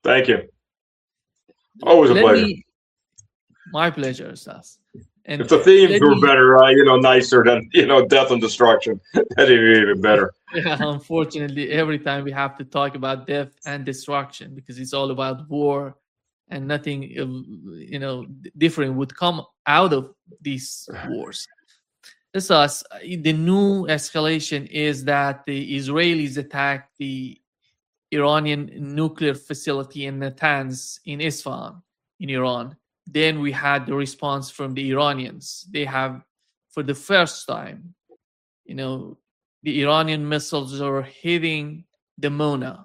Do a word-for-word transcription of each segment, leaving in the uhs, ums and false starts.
Thank you. Always a Let pleasure. me, my pleasure, Stas. And If the themes let were me, better, uh, you know, nicer than, you know, death and destruction, that'd be even better. yeah, unfortunately, every time we have to talk about death and destruction because it's all about war, and nothing, uh, you know, d- different would come out of these wars. This us. The new escalation is that the Israelis attacked the Iranian nuclear facility in Natanz in Isfahan in Iran. Then we had the response from the Iranians. They have, for the first time, you know, the Iranian missiles are hitting the Mona.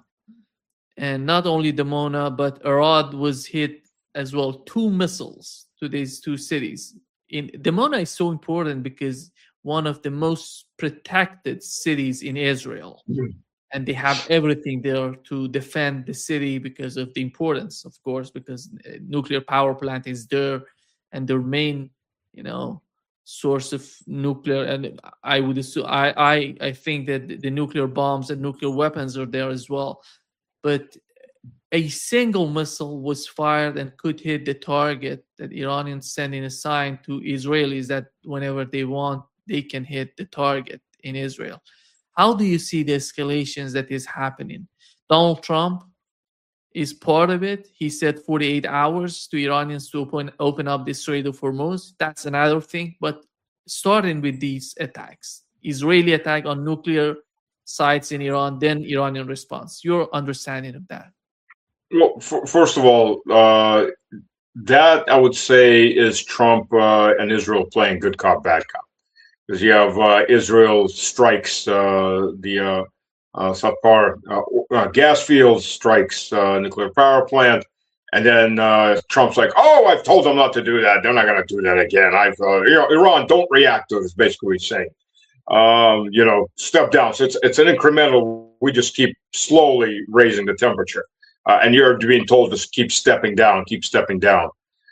And not only the Mona, but Arad was hit as well. Two missiles to these two cities. In the Mona is so important because one of the most protected cities in Israel, and they have everything there to defend the city because of the importance, of course, because uh, nuclear power plant is there, and their main, you know, source of nuclear. And I would assume, I, I, I think that the the nuclear bombs and nuclear weapons are there as well. But a single missile was fired and could hit the target that Iranians sending a sign to Israelis that whenever they want, they can hit the target in Israel. How do you see the escalations that is happening? Donald Trump is part of it. He said forty-eight hours to Iranians to open, open up the Strait of Hormuz. That's another thing. But starting with these attacks, Israeli attack on nuclear sites in Iran, then Iranian response. Your understanding of that? Well, f- first of all, uh, that I would say is Trump uh, and Israel playing good cop, bad cop. Because you have uh, Israel strikes uh, the uh, uh, Sapar uh, uh, gas fields, strikes uh, nuclear power plant, and then uh, Trump's like, "Oh, I've told them not to do that. They're not going to do that again. I've, uh, you know, Iran, don't react to it." Is basically what he's saying. Um, you know, step down. So it's it's an incremental. We just keep slowly raising the temperature, uh, and you're being told to keep stepping down, keep stepping down.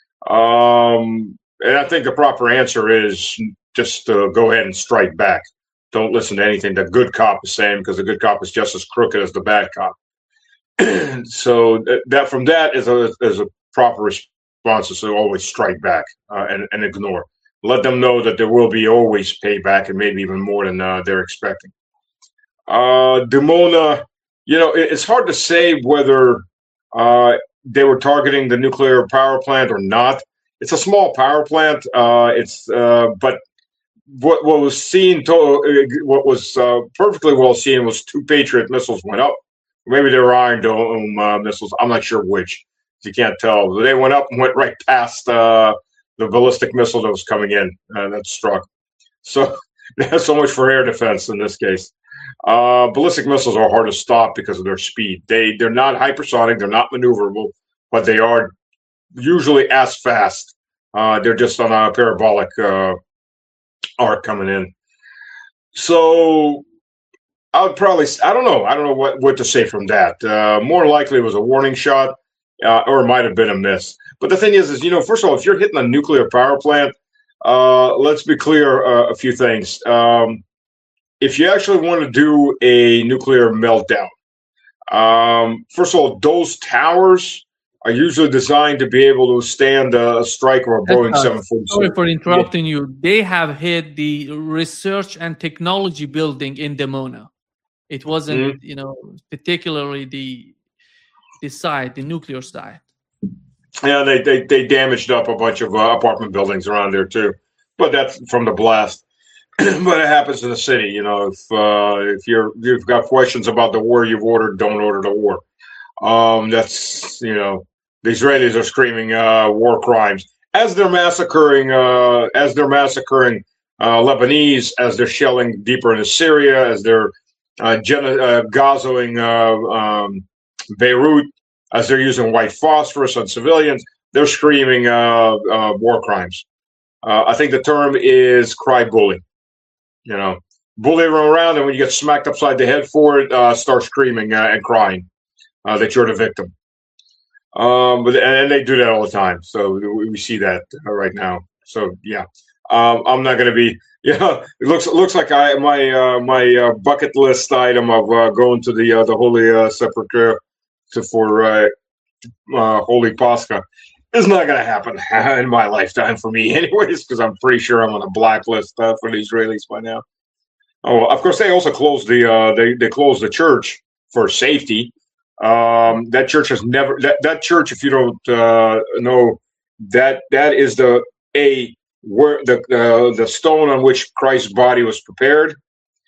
Um, and I think the proper answer is just uh, go ahead and strike back. Don't listen to anything the good cop is saying, because the good cop is just as crooked as the bad cop. So that, that from that is a is a proper response is to always strike back uh, and, and ignore. Let them know that there will be always payback, and maybe even more than uh, they're expecting. Uh, Dimona, you know, it, it's hard to say whether uh, they were targeting the nuclear power plant or not. It's a small power plant. Uh, it's uh, but what what was seen, to, what was uh, perfectly well seen was two Patriot missiles went up. Maybe they were Iron Dome uh, missiles. I'm not sure which. You can't tell. They went up and went right past uh, the ballistic missile that was coming in uh, that struck. So so much for air defense in this case. Uh, ballistic missiles are hard to stop because of their speed. They they're not hypersonic. They're not maneuverable, but they are usually as fast. Uh, they're just on a parabolic uh, arc coming in. So I would probably, I don't know. I don't know what, what to say from that. Uh, more likely it was a warning shot, uh, or it might have been a miss. But the thing is, is, you know, first of all, if you're hitting a nuclear power plant, uh, let's be clear uh, a few things. Um, if you actually want to do a nuclear meltdown, um, first of all, those towers are usually designed to be able to stand a strike of a Boeing seven forty-seven. Sorry for interrupting yeah. you. They have hit the research and technology building in Dimona. It wasn't, mm-hmm. you know, particularly the the site, the nuclear site. Yeah, they they, they damaged up a bunch of uh, apartment buildings around there too, but that's from the blast. But it happens in the city, you know. If uh, if you're you've got questions about the war you've ordered, don't order the war. Um, that's you know. The Israelis are screaming uh, war crimes as they're massacring, uh, as they're massacring uh, Lebanese, as they're shelling deeper into Syria, as they're uh, gen- uh, gazoing uh, um, Beirut, as they're using white phosphorus on civilians. They're screaming uh, uh, war crimes. Uh, I think the term is cry bully. You know, bully them around, and when you get smacked upside the head for it, uh, start screaming uh, and crying uh, that you're the victim. Um, but and they do that all the time. So we, we see that uh, right now. So yeah, um, I'm not going to be. Yeah, you know, it looks it looks like I my uh, my uh, bucket list item of uh, going to the uh, the Holy uh, Sepulchre to for uh, uh, Holy Pascha is not going to happen in my lifetime for me, anyways, because I'm pretty sure I'm on a blacklist uh, for the Israelis by now. Oh, of course, they also closed the uh, they they closed the church for safety. Um, that church has never that, that church. If you don't uh, know, that that is the a where the uh, the stone on which Christ's body was prepared,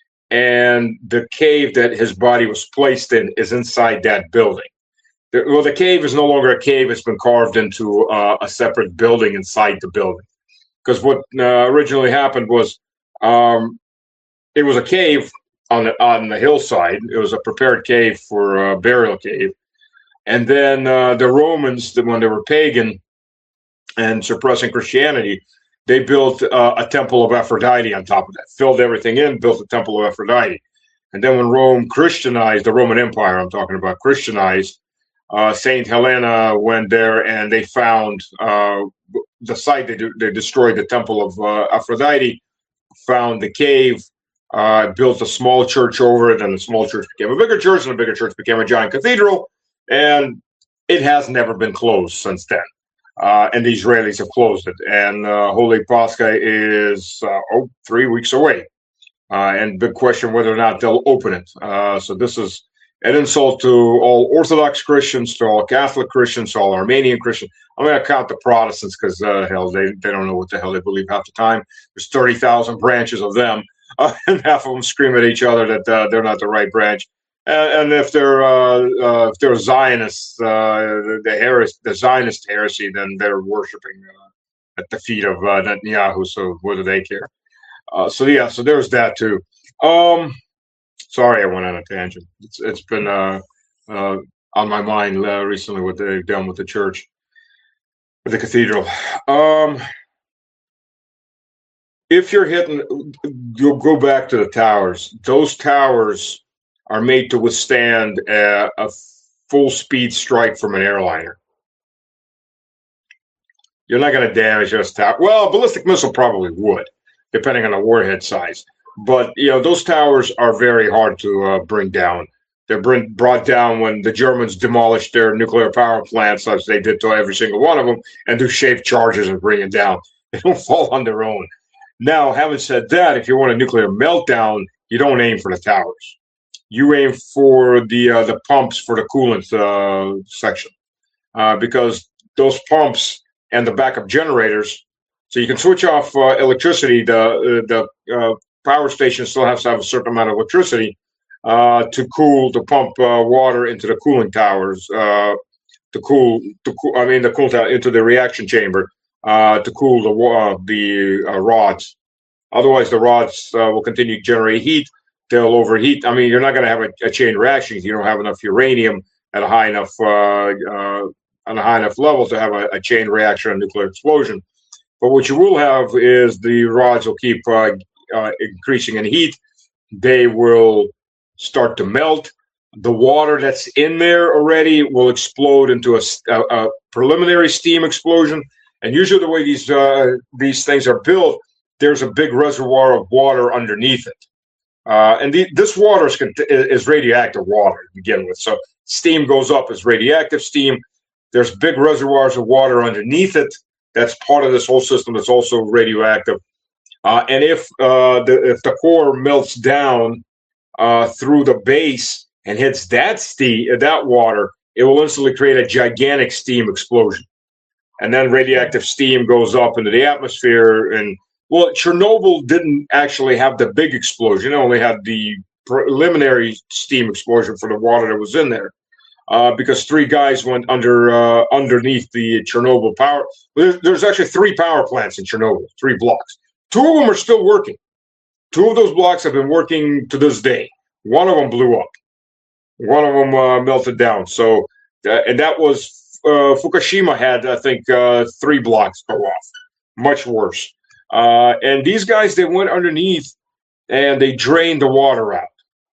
and the cave that his body was placed in is inside that building. The, well, the cave is no longer a cave; it's been carved into uh, a separate building inside the building. Because what uh, originally happened was. Um, It was a cave on the on the hillside. It was a prepared cave for a burial cave, and then uh, the Romans, when they were pagan and suppressing Christianity, they built uh, a temple of Aphrodite on top of that. Filled everything in, built a temple of Aphrodite, and then when Rome Christianized the Roman Empire, I'm talking about Christianized, uh, Saint Helena went there and they found uh, the site. They do, they destroyed the temple of uh, Aphrodite, found the cave. Uh, built a small church over it, and the small church became a bigger church, and the bigger church became a giant cathedral, and it has never been closed since then. Uh, and the Israelis have closed it, and uh, Holy Pascha is uh, oh, three weeks away, uh, and big question whether or not they'll open it. Uh, so this is an insult to all Orthodox Christians, to all Catholic Christians, to all Armenian Christians. I'm going to count the Protestants because uh, hell, they they don't know what the hell they believe half the time. There's thirty thousand branches of them. Uh, and half of them scream at each other that uh, they're not the right branch, and, and if they're uh, uh, if they're Zionists, uh, the, the heresy, the Zionist heresy, then they're worshiping uh, at the feet of uh, Netanyahu. So what do they care? Uh, so yeah, so there's that too. Um, sorry, I went on a tangent. It's it's been uh, uh, on my mind uh, recently what they've done with the church, with the cathedral. Um, If you're hitting, you'll go back to the towers. Those towers are made to withstand a, a full speed strike from an airliner. You're not going to damage those towers. Well, a ballistic missile probably would, depending on the warhead size. But you know, those towers are very hard to uh, bring down. They're bring, brought down when the Germans demolished their nuclear power plants, as they did to every single one of them, and do shaped charges and bring it down. They don't fall on their own. Now, having said that, if you want a nuclear meltdown, you don't aim for the towers. You aim for the uh, the pumps for the coolant uh, section, uh, because those pumps and the backup generators. So you can switch off uh, electricity. The uh, the uh, power station still has to have a certain amount of electricity uh, to cool to pump uh, water into the cooling towers. Uh, to cool, to cool, I mean, the cool tower into the reaction chamber. Uh, to cool the uh, the uh, rods. Otherwise, the rods uh, will continue to generate heat. They'll overheat. I mean, you're not going to have a, a chain reaction if you don't have enough uranium at a high enough uh, uh, on a high enough level to have a, a chain reaction, a nuclear explosion. But what you will have is the rods will keep uh, uh, increasing in heat. They will start to melt. The water that's in there already will explode into a, a, a preliminary steam explosion. And usually the way these uh, these things are built, there's a big reservoir of water underneath it. Uh, and the, this water is, is radioactive water to begin with. So steam goes up as radioactive steam. There's big reservoirs of water underneath it. That's part of this whole system that's also radioactive. Uh, and if uh, the if the core melts down uh, through the base and hits that steam, that water, it will instantly create a gigantic steam explosion. And then radioactive steam goes up into the atmosphere. And, well, Chernobyl didn't actually have the big explosion. It only had the preliminary steam explosion for the water that was in there. Uh, because three guys went under uh, underneath the Chernobyl power. There's, there's actually three power plants in Chernobyl, three blocks. Two of them are still working. Two of those blocks have been working to this day. One of them blew up. One of them uh, melted down. So, uh, and that was uh, Fukushima had, I think, uh, three blocks go off. Much worse. Uh, and these guys, they went underneath and they drained the water out.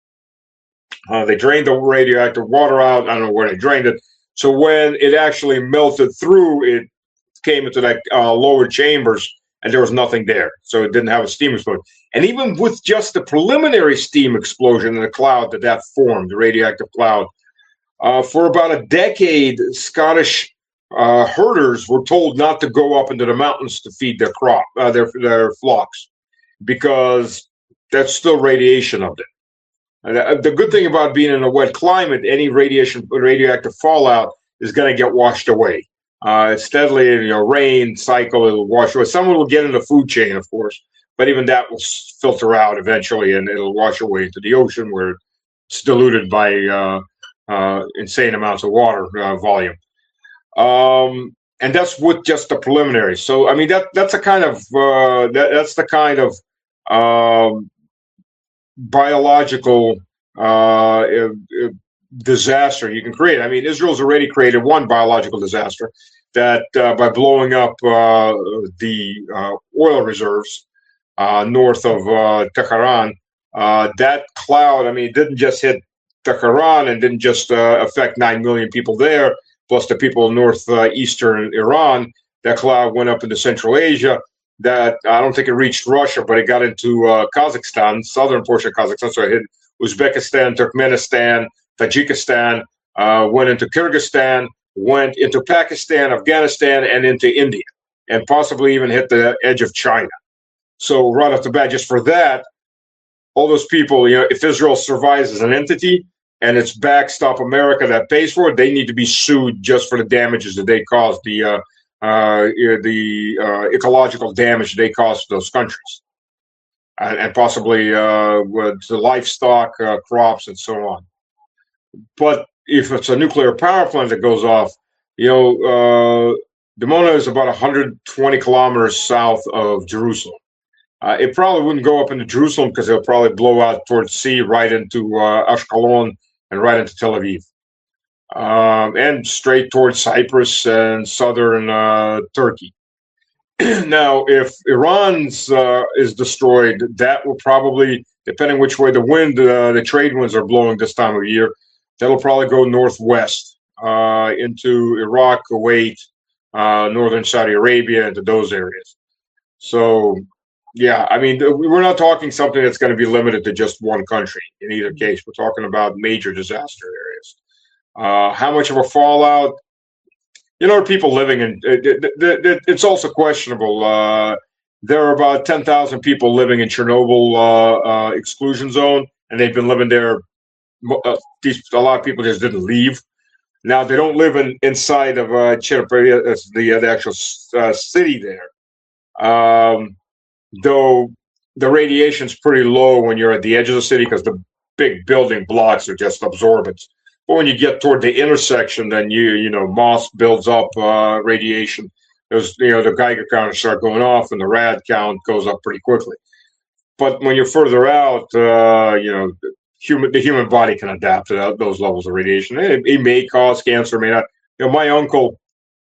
Uh, they drained the radioactive water out. I don't know where they drained it. So when it actually melted through, it came into that uh, lower chambers, and there was nothing there. So it didn't have a steam explosion. And even with just the preliminary steam explosion in the cloud that that formed, the radioactive cloud, Uh, for about a decade, Scottish uh, herders were told not to go up into the mountains to feed their crop, uh, their their flocks, because that's still radiation up there. And the good thing about being in a wet climate, any radiation, radioactive fallout is going to get washed away. Uh, steadily, you know, rain cycle, it'll wash away. Some will get in the food chain, of course, but even that will filter out eventually, and it'll wash away into the ocean where it's diluted by uh, uh, insane amounts of water uh, volume. Um, and that's with just the preliminary. So, I mean, that that's a kind of uh, that, that's the kind of um, biological uh, disaster you can create. I mean, Israel's already created one biological disaster that uh, by blowing up uh, the uh, oil reserves uh, north of uh, Tehran. Uh, that cloud, I mean, it didn't just hit Tehran and didn't just uh, affect nine million people there, plus the people in northeastern Iran. That cloud went up into Central Asia. That I don't think it reached Russia, but it got into uh, Kazakhstan, southern portion of Kazakhstan. So it hit Uzbekistan, Turkmenistan, Tajikistan, uh, went into Kyrgyzstan, went into Pakistan, Afghanistan, and into India, and possibly even hit the edge of China. So right off the bat, just for that, all those people, you know, if Israel survives as an entity and it's backstop America that pays for it, they need to be sued just for the damages that they caused, the uh, uh, the uh, ecological damage they caused those countries, and, and possibly uh, with the livestock, uh, crops, and so on. But if it's a nuclear power plant that goes off, you know, uh, Dimona is about one hundred twenty kilometers south of Jerusalem. Uh, it probably wouldn't go up into Jerusalem because it'll probably blow out towards sea, right into uh, Ashkelon and right into Tel Aviv, um, and straight towards Cyprus and southern uh, Turkey. Now, if Iran's uh, is destroyed, that will probably, depending which way the wind, uh, the trade winds are blowing this time of year, that'll probably go northwest uh, into Iraq, Kuwait, uh, northern Saudi Arabia, into those areas. So, yeah, I mean, we're not talking something that's going to be limited to just one country. In either case, we're talking about major disaster areas. Uh, how much of a fallout? You know, people living in it, it, it, it's also questionable. Uh, there are about ten thousand people living in Chernobyl uh, uh, exclusion zone, and they've been living there. Uh, these, a lot of people just didn't leave. Now they don't live in inside of uh, Chernobyl, uh, the, uh, the actual uh, city there. Um, though the radiation's pretty low when you're at the edge of the city because the big building blocks are just absorbent. But when you get toward the intersection, then you you know moss builds up uh, radiation. There's you know the Geiger counters start going off, and the rad count goes up pretty quickly. But when you're further out, uh, you know the human the human body can adapt to that, those levels of radiation. It, it may cause cancer, may not. You know, my uncle,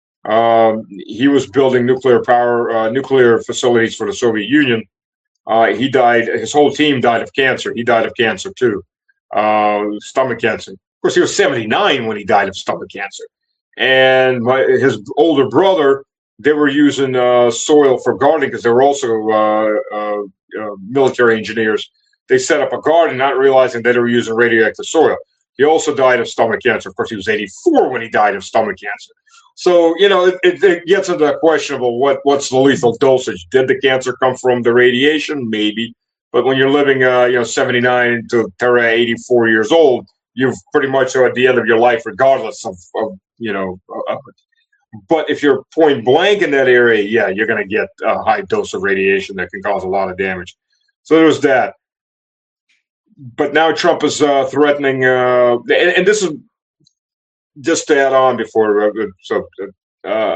um, he was building nuclear power uh, nuclear facilities for the Soviet Union. Uh, he died. His whole team died of cancer. He died of cancer too, uh, stomach cancer. Of course, he was seventy-nine when he died of stomach cancer. And my, his older brother, they were using uh, soil for gardening because they were also uh, uh, uh, military engineers. They set up a garden, not realizing that they were using radioactive soil. He also died of stomach cancer. Of course, he was eighty-four when he died of stomach cancer. So, you know, it, it, it gets into the questionable what, what's the lethal dosage? Did the cancer come from the radiation? Maybe. But when you're living, uh, you know, seventy-nine to eighty-four years old, you've pretty much are at the end of your life, regardless of, of you know. Uh, but if you're point blank in that area, yeah, you're going to get a high dose of radiation that can cause a lot of damage. So there's that. But now Trump is uh, threatening, uh, and, and this is just to add on before. Uh, so uh,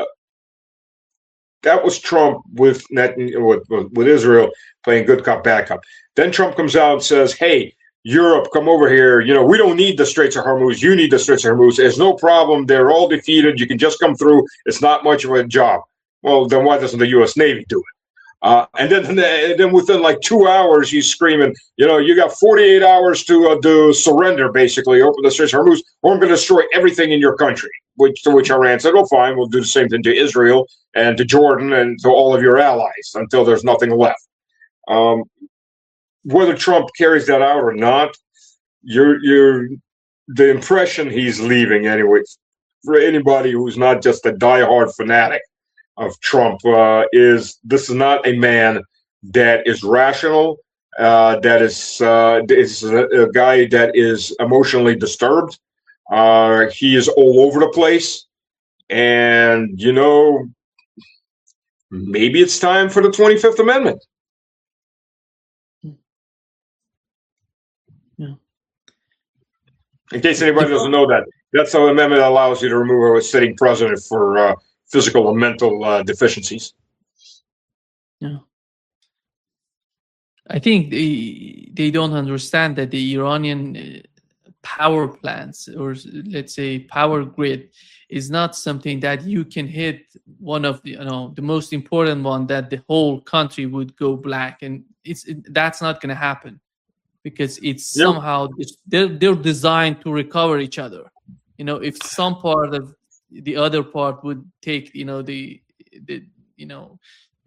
that was Trump with Net with, with Israel playing good cop, bad cop. Then Trump comes out and says, "Hey, Europe, come over here. You know, we don't need the Straits of Hormuz. You need the Straits of Hormuz. There's no problem. They're all defeated. You can just come through. It's not much of a job." Well, then why doesn't the U S Navy do it? Uh, and then, and then within like two hours, he's screaming, you know, you got forty-eight hours to uh, do surrender, basically, open the Straits of Hormuz, or I'm going to destroy everything in your country. Which to which Iran said, "Oh, fine, we'll do the same thing to Israel and to Jordan and to all of your allies until there's nothing left." Um, Whether Trump carries that out or not, you're you're the impression he's leaving, anyway, for anybody who's not just a diehard fanatic of Trump, uh, is this is not a man that is rational, uh, that is uh, is a, a guy that is emotionally disturbed. Uh, he is all over the place, and you know, maybe it's time for the twenty-fifth Amendment. Yeah. In case anybody doesn't know that, that's the amendment that allows you to remove a sitting president for uh, physical or mental uh, deficiencies. Yeah. I think they, they don't understand that the Iranian power plants, or let's say power grid, is not something that you can hit one of the, you know, the most important one that the whole country would go black, and it's it, that's not going to happen, because it's yep. somehow they're they're designed to recover each other. You know, if some part of the other part would take, you know, the the you know.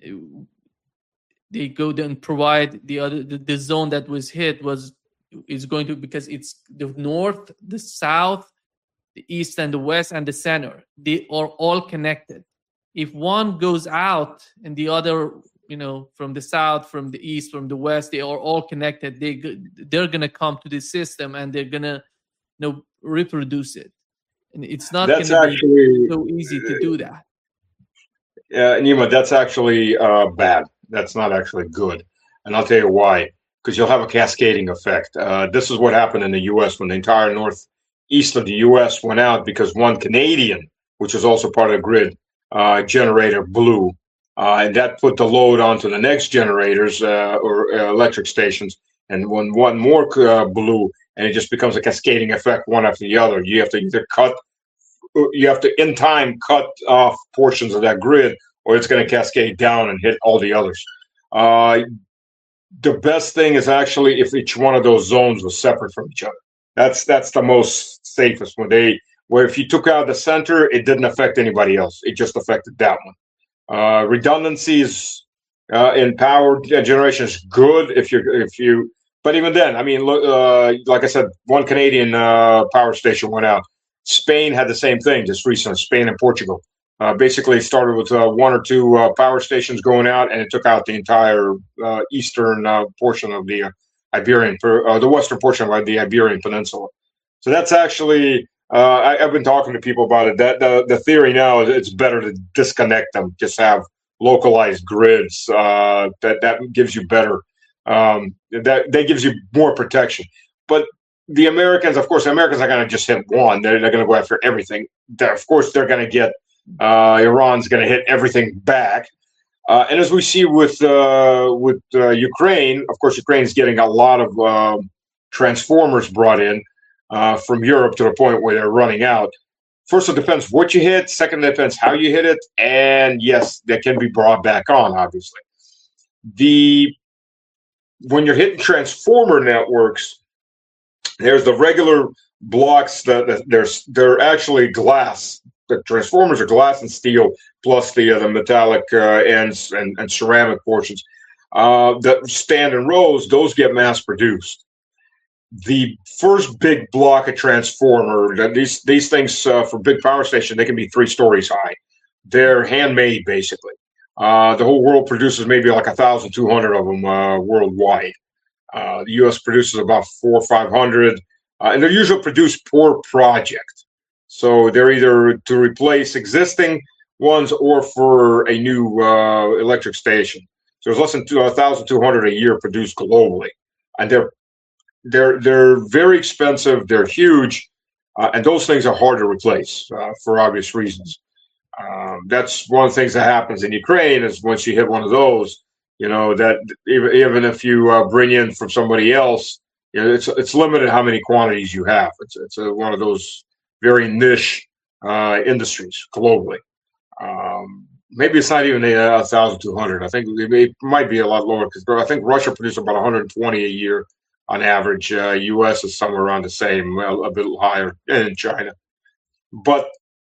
They go then provide the other the, the zone that was hit was is going to, because it's the north, the south, the east and the west and the center. They are all connected. If one goes out and the other, you know, from the south, from the east, from the west, they are all connected. They they're gonna come to the system and they're gonna, you know, reproduce it. And it's not that's gonna actually, be so easy to do that. Yeah, Nima, that's actually uh, bad. That's not actually good. And I'll tell you why. Because you'll have a cascading effect. Uh, this is what happened in the U S when the entire northeast of the U S went out, because one Canadian, which is also part of the grid, uh, generator blew. Uh, and that put the load onto the next generators uh, or uh, electric stations. And when one more uh, blew, and it just becomes a cascading effect, one after the other. You have to either cut, you have to in time cut off portions of that grid, or it's going to cascade down and hit all the others. Uh, the best thing is actually if each one of those zones was separate from each other. That's that's the most safest. When they, where if you took out the center, it didn't affect anybody else. It just affected that one. Uh, redundancies uh, in power generation is good if you if you. But even then, I mean, look, uh, like I said, one Canadian uh, power station went out. Spain had the same thing just recently. Spain and Portugal. Uh, basically started with uh, one or two uh, power stations going out, and it took out the entire uh, eastern uh, portion of the uh, Iberian, uh, the western portion of the Iberian Peninsula. So that's actually, uh, I, I've been talking to people about it. That the, the theory now is it's better to disconnect them, just have localized grids. Uh, that that gives you better, um, that that gives you more protection. But the Americans, of course, the Americans are going to just hit one. They're, they're going to go after everything. They're, of course, they're going to get. Uh, Iran's going to hit everything back, uh, and as we see with uh, with uh, Ukraine, of course, Ukraine is getting a lot of uh, transformers brought in uh, from Europe to the point where they're running out. First, it depends what you hit. Second, it depends how you hit it, and yes, that can be brought back on. Obviously, the when you're hitting transformer networks, there's the regular blocks that, that there's they're actually glass. The transformers are glass and steel, plus the uh, the metallic uh, ends and, and ceramic portions uh, that stand in rows. Those get mass produced. The first big block of transformer, that these these things uh, for big power station, they can be three stories high. They're handmade, basically. Uh, the whole world produces maybe like a thousand two hundred of them uh, worldwide. Uh, the U S produces about four or five hundred, uh, and they're usually produced per project. So they're either to replace existing ones or for a new uh, electric station. So there's less than one thousand two hundred a year produced globally, and they're they're they're very expensive. They're huge, uh, and those things are hard to replace uh, for obvious reasons. Um, that's one of the things that happens in Ukraine is once you hit one of those, you know that even even if you uh, bring in from somebody else, you know, it's it's limited how many quantities you have. It's it's a, one of those very niche uh, industries globally. Um, maybe it's not even a thousand two hundred. I think it, it might be a lot lower because I think Russia produces about one hundred twenty a year on average. Uh, U S is somewhere around the same, a, a bit higher, and China. But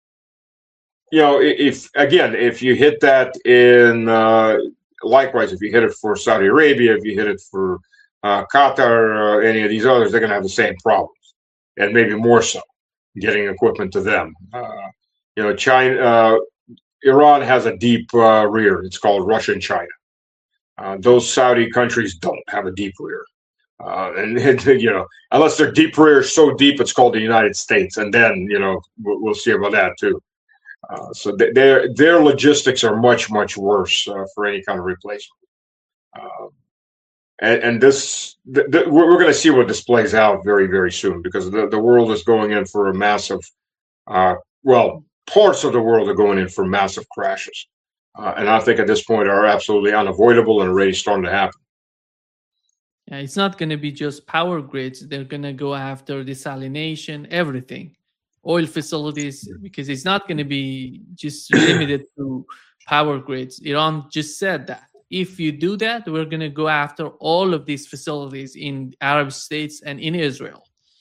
you know, if again, if you hit that in uh, likewise, if you hit it for Saudi Arabia, if you hit it for uh, Qatar or any of these others, they're going to have the same problems. and maybe more so, getting equipment to them. Uh, you know, China, uh, Iran has a deep uh, rear. It's called Russian China. Uh, those Saudi countries don't have a deep rear. Uh, and, you know, unless their deep rear is so deep, it's called the United States. And then, you know, we'll, we'll see about that too. Uh, so th- their their logistics are much, much worse uh, for any kind of replacement. Uh, and, and this, th- th- we're, we're going to see what this plays out very, very soon, because the, the world is going in for a massive, uh, well, parts of the world are going in for massive crashes. Uh, and I think at this point are absolutely unavoidable and already starting to happen. Yeah, it's not going to be just power grids. They're going to go after desalination, everything, oil facilities, because it's not going to be just limited to power grids. Iran just said that if you do that, we're going to go after all of these facilities in Arab states and in Israel.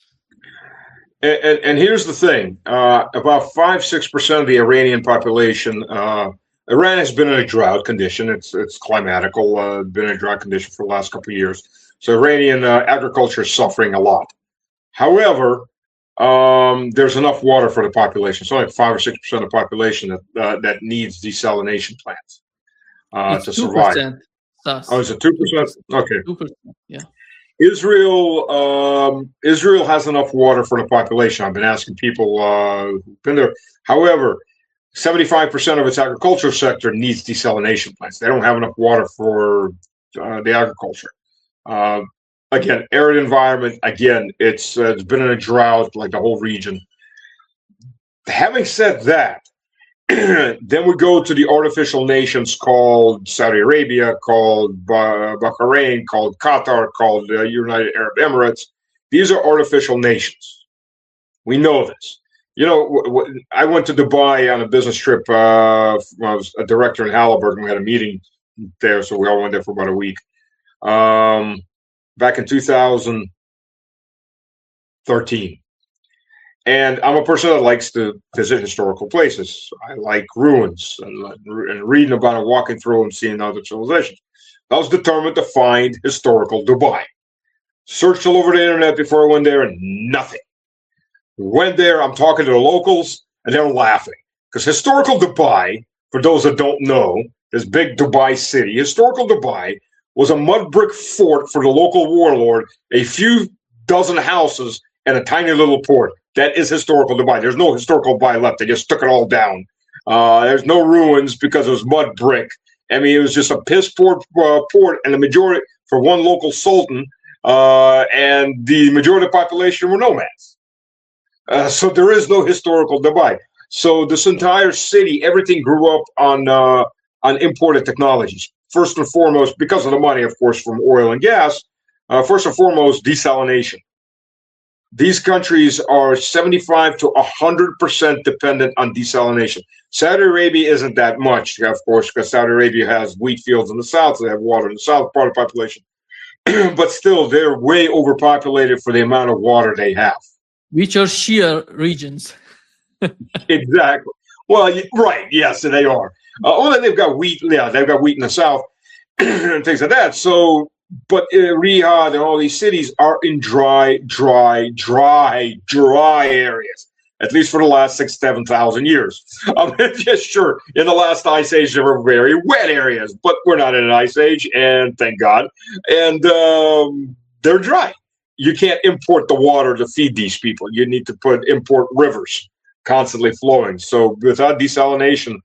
And, and, and here's the thing: uh, about five, six percent of the Iranian population. Uh, Iran has been in a drought condition. It's it's climatical. Uh, been in a drought condition for the last couple of years. So Iranian uh, agriculture is suffering a lot. However, um, there's enough water for the population. It's only five or six percent of the population that uh, that needs desalination plants uh, to survive. Thus. Oh, is it two percent? Okay. Two percent. Yeah. Israel, um, Israel has enough water for the population. I've been asking people uh, who've been there. However, seventy-five percent of its agricultural sector needs desalination plants. They don't have enough water for uh, the agriculture. Uh, again, arid environment. Again, it's uh, it's been in a drought like the whole region. Having said that, then we go to the artificial nations called Saudi Arabia, called Bahrain, called Qatar, called the United Arab Emirates. These are artificial nations. We know this. You know, w- w- I went to Dubai on a business trip. Uh, I was a director in Halliburton. We had a meeting there, so we all went there for about a week. Um, back in two thousand thirteen. And I'm a person that likes to visit historical places. I like ruins and, and reading about it, walking through and seeing other civilizations. I was determined to find historical Dubai. Searched all over the internet before I went there and nothing. Went there, I'm talking to the locals, and they're laughing. Because historical Dubai, for those that don't know, this big Dubai city, historical Dubai was a mud brick fort for the local warlord, a few dozen houses, and a tiny little port. That is historical Dubai. There's no historical Dubai left. They just took it all down. Uh, there's no ruins because it was mud brick. I mean, it was just a piss poor uh, port, and the majority for one local sultan, uh, and the majority of the population were nomads. Uh, so there is no historical Dubai. So this entire city, everything grew up on uh, on imported technologies. First and foremost, because of the money, of course, from oil and gas. Uh, first and foremost, desalination. These countries are seventy-five to one hundred percent dependent on desalination. Saudi Arabia isn't that much, of course, because Saudi Arabia has wheat fields in the south, so they have water in the south part of the population. But still, they're way overpopulated for the amount of water they have. Which are Shia regions. Exactly. Well, right, yes, they are. Uh, well, they've got wheat, yeah, they've got wheat in the south and things like that. So, but uh, Riyadh and all these cities are in dry, dry, dry, dry areas, at least for the last six, seven thousand years. Um, just sure, in the last ice age, there were very wet areas, but we're not in an ice age, and thank God. And um, they're dry. You can't import the water to feed these people. You need to put import rivers constantly flowing. So without desalination,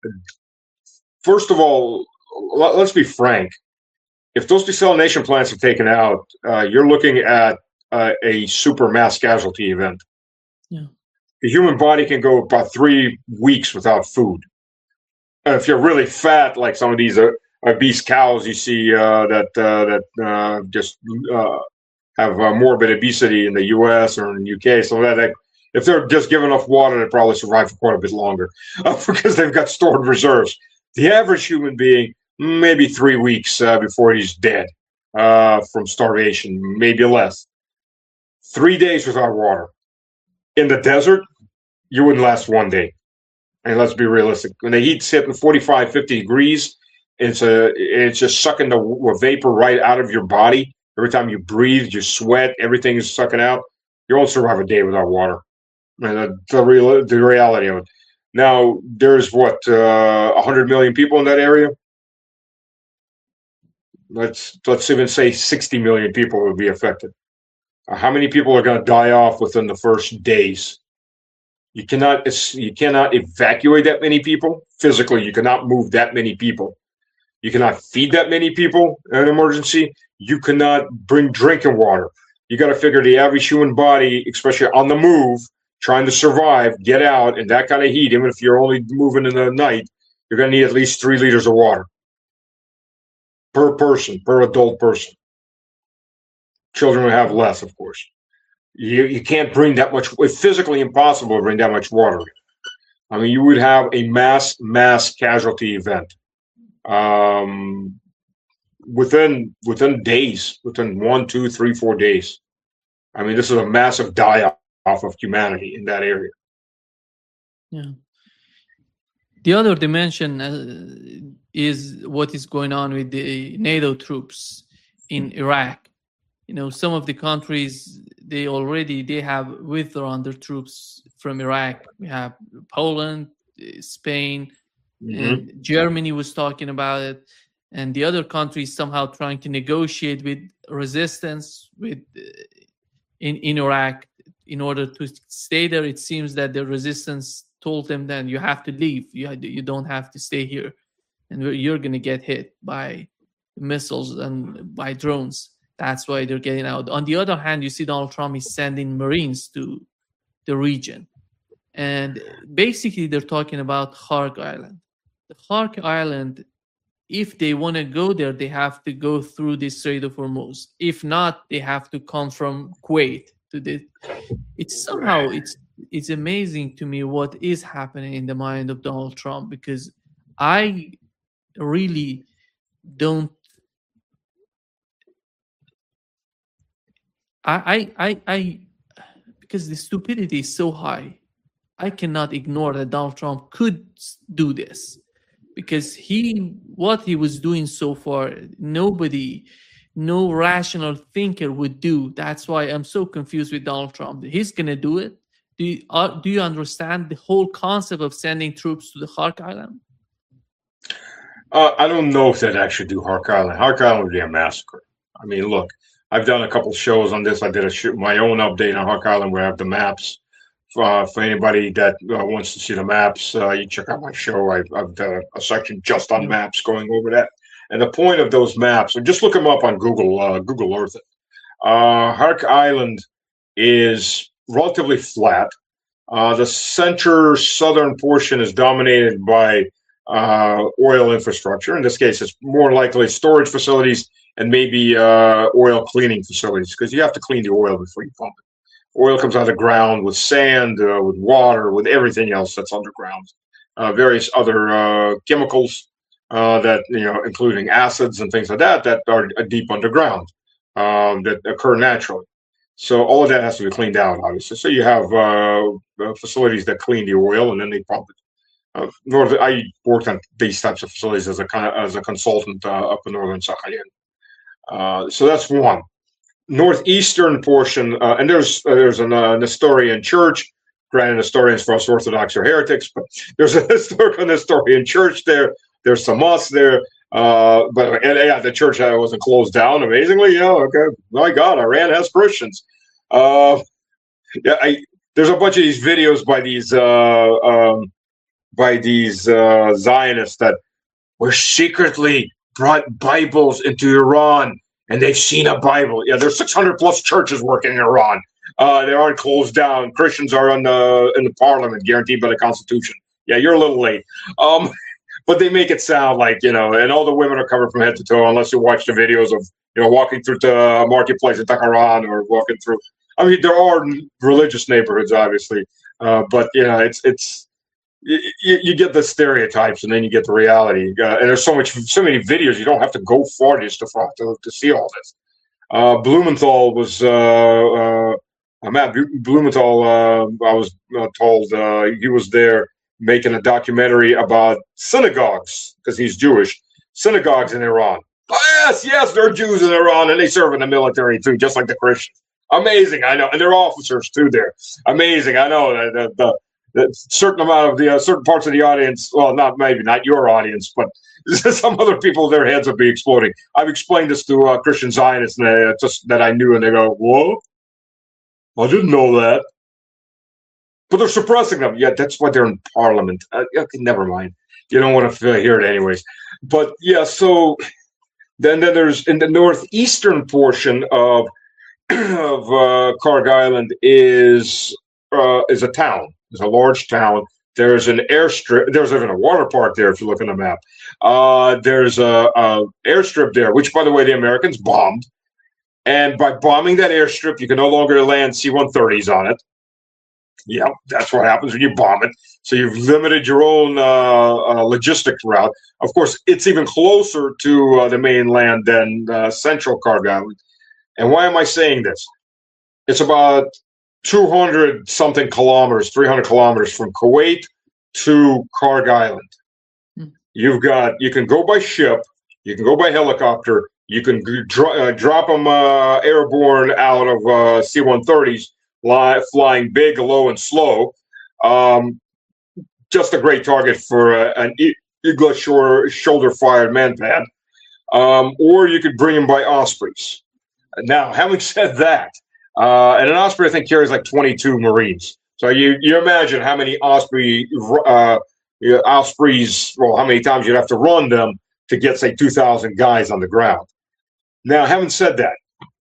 first of all, let's be frank. If those desalination plants are taken out, uh, you're looking at uh, a super mass casualty event. Yeah. The human body can go about three weeks without food. Uh, if you're really fat, like some of these uh, obese cows you see uh, that uh, that uh, just uh, have uh, morbid obesity in the U S or in the U K, so that, that if they're just given enough water, they probably survive for quite a bit longer uh, because they've got stored reserves. The average human being, maybe three weeks uh, before he's dead uh, from starvation, maybe less. Three days without water. In the desert, you wouldn't last one day. And let's be realistic. When the heat's hitting forty-five, fifty degrees, it's a it's just sucking the vapor right out of your body. Every time you breathe, you sweat, everything is sucking out. You won't survive a day without water. I mean, the, the, real, the reality of it. Now, there's what, uh, one hundred million people in that area? Let's, let's even say sixty million people would be affected. Uh, how many people are going to die off within the first days? You cannot, you cannot evacuate that many people. Physically, you cannot move that many people. You cannot feed that many people in an emergency. You cannot bring drinking water. You got to figure the average human body, especially on the move, trying to survive, get out in that kind of heat, even if you're only moving in the night, you're going to need at least three liters of water per person, per adult person. Children will have less, of course. You you can't bring that much. It's physically impossible to bring that much water. I mean, you would have a mass mass casualty event um, within within days, within one, two, three, four days. I mean, this is a massive die-off of humanity in that area. Yeah. The other dimension uh, is what is going on with the NATO troops in Iraq. You know, some of the countries, they already, they have withdrawn their troops from Iraq. We have Poland, Spain, mm-hmm. and Germany was talking about it. And the other countries somehow trying to negotiate with resistance with uh, in, in Iraq in order to stay there. It seems that the resistance told them that you have to leave. You, you don't have to stay here. And you're going to get hit by missiles and by drones. That's why they're getting out. On the other hand, you see Donald Trump is sending Marines to the region. And basically, they're talking about Khark Island. The Khark Island, if they want to go there, they have to go through the Strait of Hormuz. If not, they have to come from Kuwait to the. It's somehow it's it's amazing to me what is happening in the mind of Donald Trump, because I really don't. I, I, I, because the stupidity is so high, I cannot ignore that Donald Trump could do this, because he, what he was doing so far, nobody, no rational thinker would do. That's why I'm so confused with Donald Trump. He's going to do it. Do you, uh, do you understand the whole concept of sending troops to the Khark Island? Uh, I don't know if they'd actually do Khark Island. Khark Island would be a massacre. I mean, look. I've done a couple shows on this. I did a shoot, my own update on Khark Island where I have the maps. Uh, for anybody that uh, wants to see the maps, uh, you check out my show. I've, I've done a, a section just on maps going over that. And the point of those maps, and just look them up on Google, uh, Google Earth. Uh, Khark Island is relatively flat. Uh, the center southern portion is dominated by uh, oil infrastructure. In this case, it's more likely storage facilities and maybe uh, oil cleaning facilities, because you have to clean the oil before you pump it. Oil comes out of the ground with sand, uh, with water, with everything else that's underground. Uh, various other uh, chemicals uh, that, you know, including acids and things like that, that are deep underground, um, that occur naturally. So all of that has to be cleaned out, obviously. So you have uh, facilities that clean the oil and then they pump it. Uh, North, I worked on these types of facilities as a as a consultant uh, up in northern Sakhalin. Uh, so that's one. Northeastern portion, uh, and there's uh, there's an uh, Nestorian church. Granted, Nestorians for us Orthodox are heretics, but there's a historical Nestorian church there. There's some mosques there. Uh, but and, yeah, the church uh, wasn't closed down. Amazingly, yeah. Okay, my God, Iran has Christians. Uh, yeah, I, there's a bunch of these videos by these uh, um, by these uh, Zionists that were secretly brought Bibles into Iran, and they've seen a Bible. Yeah, there's six hundred plus churches working in Iran. Uh, they aren't closed down. Christians are in the in the parliament, guaranteed by the Constitution. Yeah, you're a little late. Um, but they make it sound like, you know, and all the women are covered from head to toe, unless you watch the videos of, you know, walking through the marketplace in Tehran or walking through. I mean, there are religious neighborhoods, obviously, uh, but you know, it's it's. You, you get the stereotypes, and then you get the reality. Uh, and there's so much, so many videos. You don't have to go far just to to, to see all this. Uh, Blumenthal was uh, uh, Matt Blumenthal. Uh, I was uh, told uh, he was there making a documentary about synagogues, because he's Jewish. Synagogues in Iran. Oh, yes, yes, there are Jews in Iran, and they serve in the military too, just like the Christians. Amazing, I know, and they're officers too. There, amazing, I know. The, the, the certain amount of the uh, certain parts of the audience, well, not maybe not your audience, but some other people, their heads will be exploding. I've explained this to uh, Christian Zionists, and they, just that I knew, and they go, "Whoa, I didn't know that." But they're suppressing them. Yeah, that's why they're in Parliament. Uh, okay, never mind. You don't want to hear it anyways. But yeah, so then, then there's in the northeastern portion of of uh, Karg Island is uh, is a town. It's a large town. There's an airstrip. There's even a water park there if you look on the map. Uh, there's a, a airstrip there, which, by the way, the Americans bombed. And by bombing that airstrip, you can no longer land C one thirties on it. Yeah, that's what happens when you bomb it. So you've limited your own uh, uh, logistics route. Of course, it's even closer to uh, the mainland than uh, Central Karg Island. And why am I saying this? It's about two hundred something kilometers, three hundred kilometers from Kuwait to Karg Island. Hmm. You've got, you can go by ship, you can go by helicopter, you can dro- uh, drop them uh, airborne out of uh, C one thirties, fly, flying big, low, and slow. Um, just a great target for uh, an Eagle shoulder-fired manpad. Um, or you could bring them by Ospreys. Now, having said that, uh, and an Osprey, I think, carries like twenty-two Marines. So you you imagine how many Osprey uh, Ospreys, well, how many times you'd have to run them to get, say, two thousand guys on the ground. Now, having said that,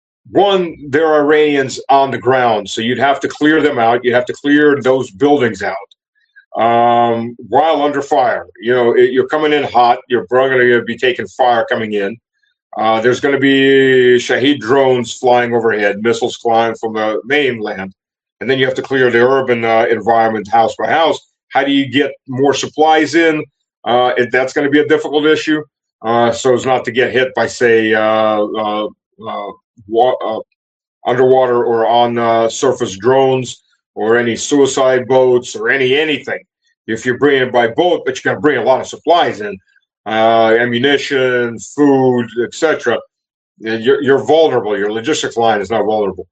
one, there are Iranians on the ground, so you'd have to clear them out. You'd have to clear those buildings out um, while under fire. You know, it, you're coming in hot. You're going to be taking fire coming in. Uh, there's going to be Shahed drones flying overhead, missiles flying from the mainland, and then you have to clear the urban uh, environment house by house. How do you get more supplies in? Uh, it, that's going to be a difficult issue, uh, so as not to get hit by, say, uh, uh, uh, wa- uh, underwater or on uh, surface drones or any suicide boats or any anything. If you're bringing it by boat, but you're going to bring a lot of supplies in. Uh, ammunition, food, et cetera. You're, you're vulnerable. Your logistics line is not vulnerable.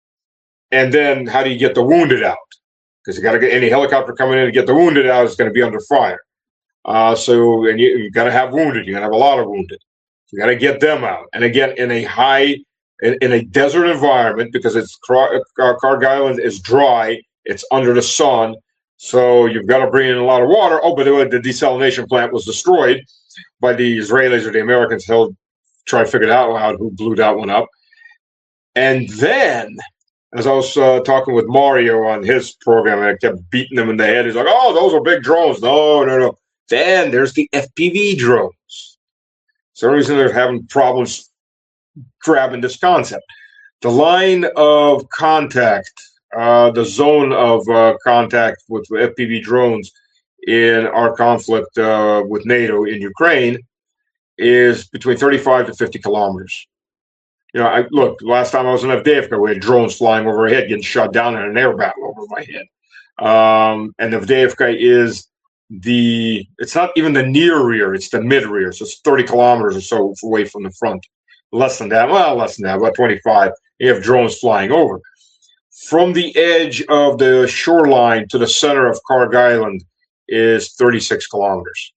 And then how do you get the wounded out? Because you got to get any helicopter coming in to get the wounded out is going to be under fire. Uh, so and you, you got to have wounded. You got to have a lot of wounded. You got to get them out. And again, in a high, in, in a desert environment, because it's Karg Island is dry. It's under the sun. So you've got to bring in a lot of water. Oh, but the desalination plant was destroyed by the Israelis or the Americans. They'll try to figure it out who blew that one up. And then, as I was uh, talking with Mario on his program, and I kept beating him in the head. He's like, "Oh, those are big drones." No, no, no. Then there's the F P V drones. So the reason they're having problems grabbing this concept. The line of contact, uh, the zone of uh, contact with F P V drones in our conflict uh, with NATO in Ukraine is between thirty-five to fifty kilometers. You know, I look, last time I was in Avdiivka, we had drones flying overhead, getting shot down in an air battle over my head. Um, and Avdiivka is the, it's not even the near rear, it's the mid rear. So it's thirty kilometers or so away from the front. Less than that, well, less than that, about twenty-five. You have drones flying over. From the edge of the shoreline to the center of Karg Island is thirty-six kilometers.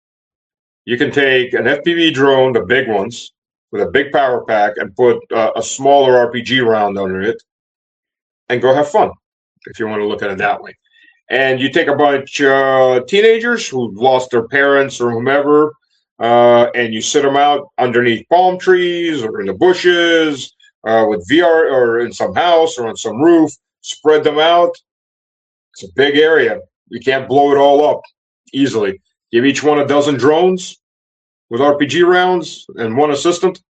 You can take an F P V drone, the big ones, with a big power pack, and put uh, a smaller R P G round under it, and go have fun, if you want to look at it that way. And you take a bunch of uh, teenagers who've lost their parents or whomever, uh, and you sit them out underneath palm trees or in the bushes uh, with V R or in some house or on some roof, spread them out. It's a big area. You can't blow it all up easily. Give each one a dozen drones with R P G rounds and one assistant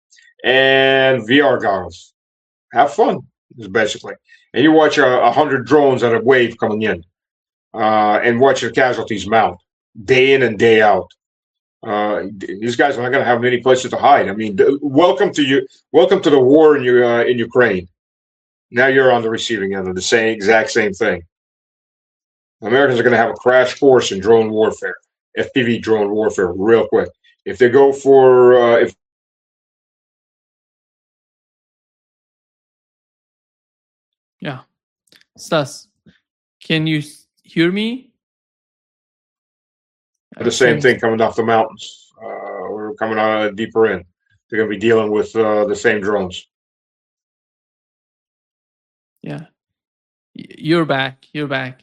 and V R goggles. Have fun, is basically. And you watch a, a hundred drones at a wave coming in uh, and watch your casualties mount day in and day out. Uh, these guys are not going to have many places to hide. I mean, welcome to you. Welcome to the war in, your, uh, in Ukraine. Now you're on the receiving end of the same exact same thing. Americans are going to have a crash course in drone warfare, F P V drone warfare, real quick. If they go for, uh, if Yeah. Stas, can you hear me? The same thing coming off the mountains. Uh, we're coming out deeper in. They're going to be dealing with uh, the same drones. Yeah. You're back. You're back.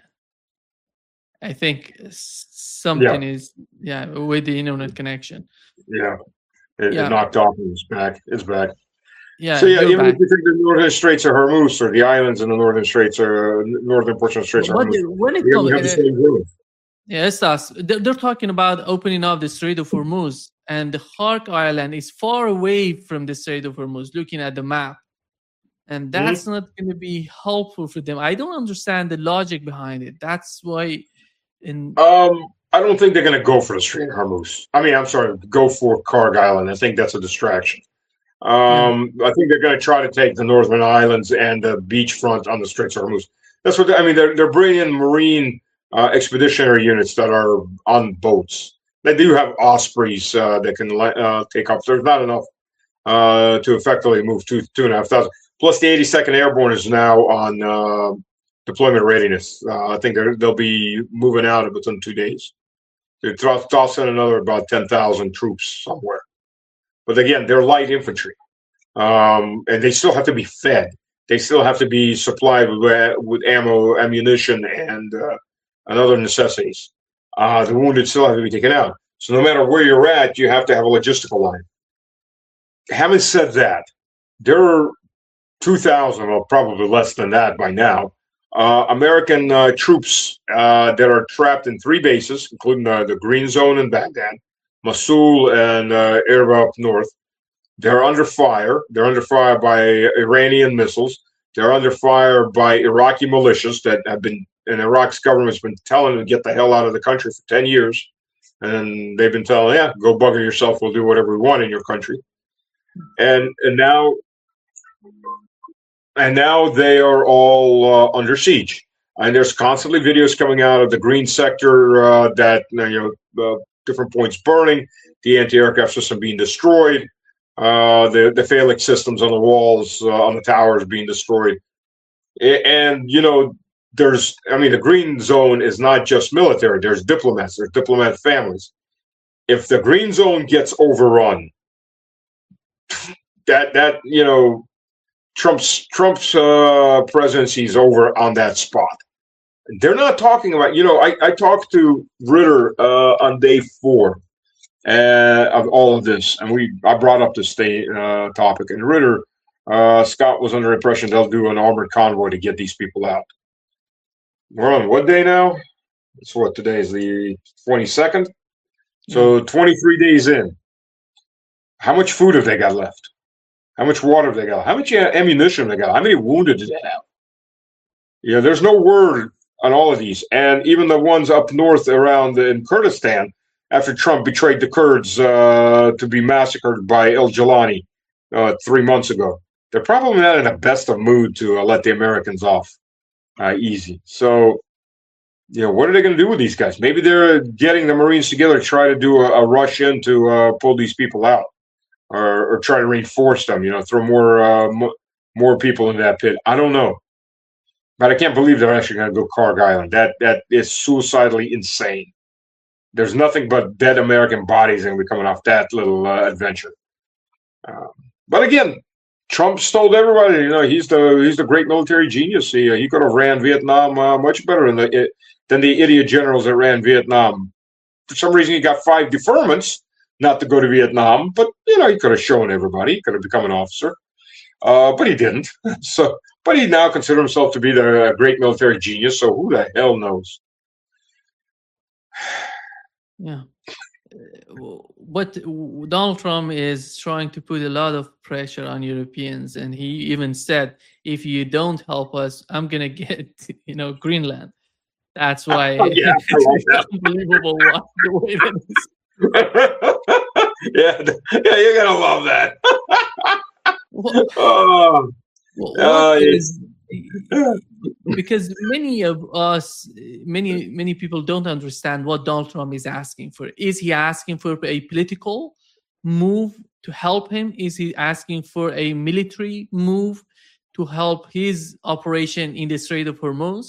I think something yeah. is, yeah, with the internet connection. Yeah. It, yeah. it knocked off and it's back. It's back. Yeah. So, yeah, even back. If you think the northern straits of Hormuz or the islands in the northern straits or northern portion of the straits of Hormuz, when it comes, have the same drones. Yes, us. They're talking about opening up the Strait of Hormuz, and the Khark Island is far away from the Strait of Hormuz, looking at the map. And that's mm-hmm. not going to be helpful for them. I don't understand the logic behind it. That's why... In... Um, I don't think they're going to go for the Strait of Hormuz. I mean, I'm sorry, go for Khark Island. I think that's a distraction. Um, yeah. I think they're going to try to take the northern islands and the beachfront on the Straits of Hormuz. That's what, they, I mean, they're, they're bringing marine... Uh, expeditionary units that are on boats. They do have Ospreys uh, that can uh, take off. There's not enough uh, to effectively move two two and a half thousand. Plus, the eighty-second Airborne is now on uh, deployment readiness. Uh, I think they'll be moving out within two days. They're tossing another about ten thousand troops somewhere. But again, they're light infantry, um, and they still have to be fed. They still have to be supplied with, with ammo, ammunition, and uh, and other necessities. Uh, the wounded still have to be taken out. So no matter where you're at, you have to have a logistical line. Having said that, there are two thousand, or probably less than that by now, uh, American uh, troops uh, that are trapped in three bases, including uh, the Green Zone in Baghdad, Mosul, and uh, Erbil up north. They're under fire. They're under fire by Iranian missiles. They're under fire by Iraqi militias that have been, and Iraq's government's been telling them to get the hell out of the country for ten years. And they've been telling, yeah, go bugger yourself. We'll do whatever we want in your country. And and now, and now they are all uh, under siege. And there's constantly videos coming out of the green sector uh, that, you know, uh, different points burning, the anti-aircraft system being destroyed. Uh, the the phalanx systems on the walls, uh, on the towers being destroyed. And, you know, there's, I mean, the Green Zone is not just military. There's diplomats. There's diplomat families. If the Green Zone gets overrun, that, that you know, Trump's, Trump's uh, presidency is over on that spot. They're not talking about, you know, I, I talked to Ritter uh, on day four. Uh, of all of this, and we I brought up this state, uh, topic, and Ritter, uh, Scott was under the impression they'll do an armored convoy to get these people out. We're on what day now? It's what, today is the twenty-second? So twenty-three days in. How much food have they got left? How much water have they got? How much ammunition have they got? How many wounded do they have? Yeah, there's no word on all of these, and even the ones up north around in Kurdistan, after Trump betrayed the Kurds uh, to be massacred by al-Jilani uh, three months ago. They're probably not in the best of mood to uh, let the Americans off uh, easy. So, you know, what are they going to do with these guys? Maybe they're getting the Marines together to try to do a, a rush in to uh, pull these people out, or, or try to reinforce them, you know, throw more, uh, mo- more people into that pit. I don't know. But I can't believe they're actually going to go Khark Island. That That is suicidally insane. There's nothing but dead American bodies going to be coming off that little uh, adventure. Um, but again, Trump stole everybody. You know, he's the he's the great military genius. He he could have ran Vietnam uh, much better than the than the idiot generals that ran Vietnam. For some reason, he got five deferments not to go to Vietnam. But you know, he could have shown everybody. He could have become an officer. Uh, but he didn't. So, but he now considers himself to be the great military genius. So who the hell knows? Yeah, but Donald Trump is trying to put a lot of pressure on Europeans, and he even said, "If you don't help us, I'm gonna get, you know, Greenland." That's why oh, yeah, it's unbelievable what the way that is. yeah, yeah, you're gonna love that. What, oh, what uh, is, because many of us, many many people don't understand what Donald Trump is asking for. Is he asking for a political move to help him? Is he asking for a military move to help his operation in the Strait of Hormuz.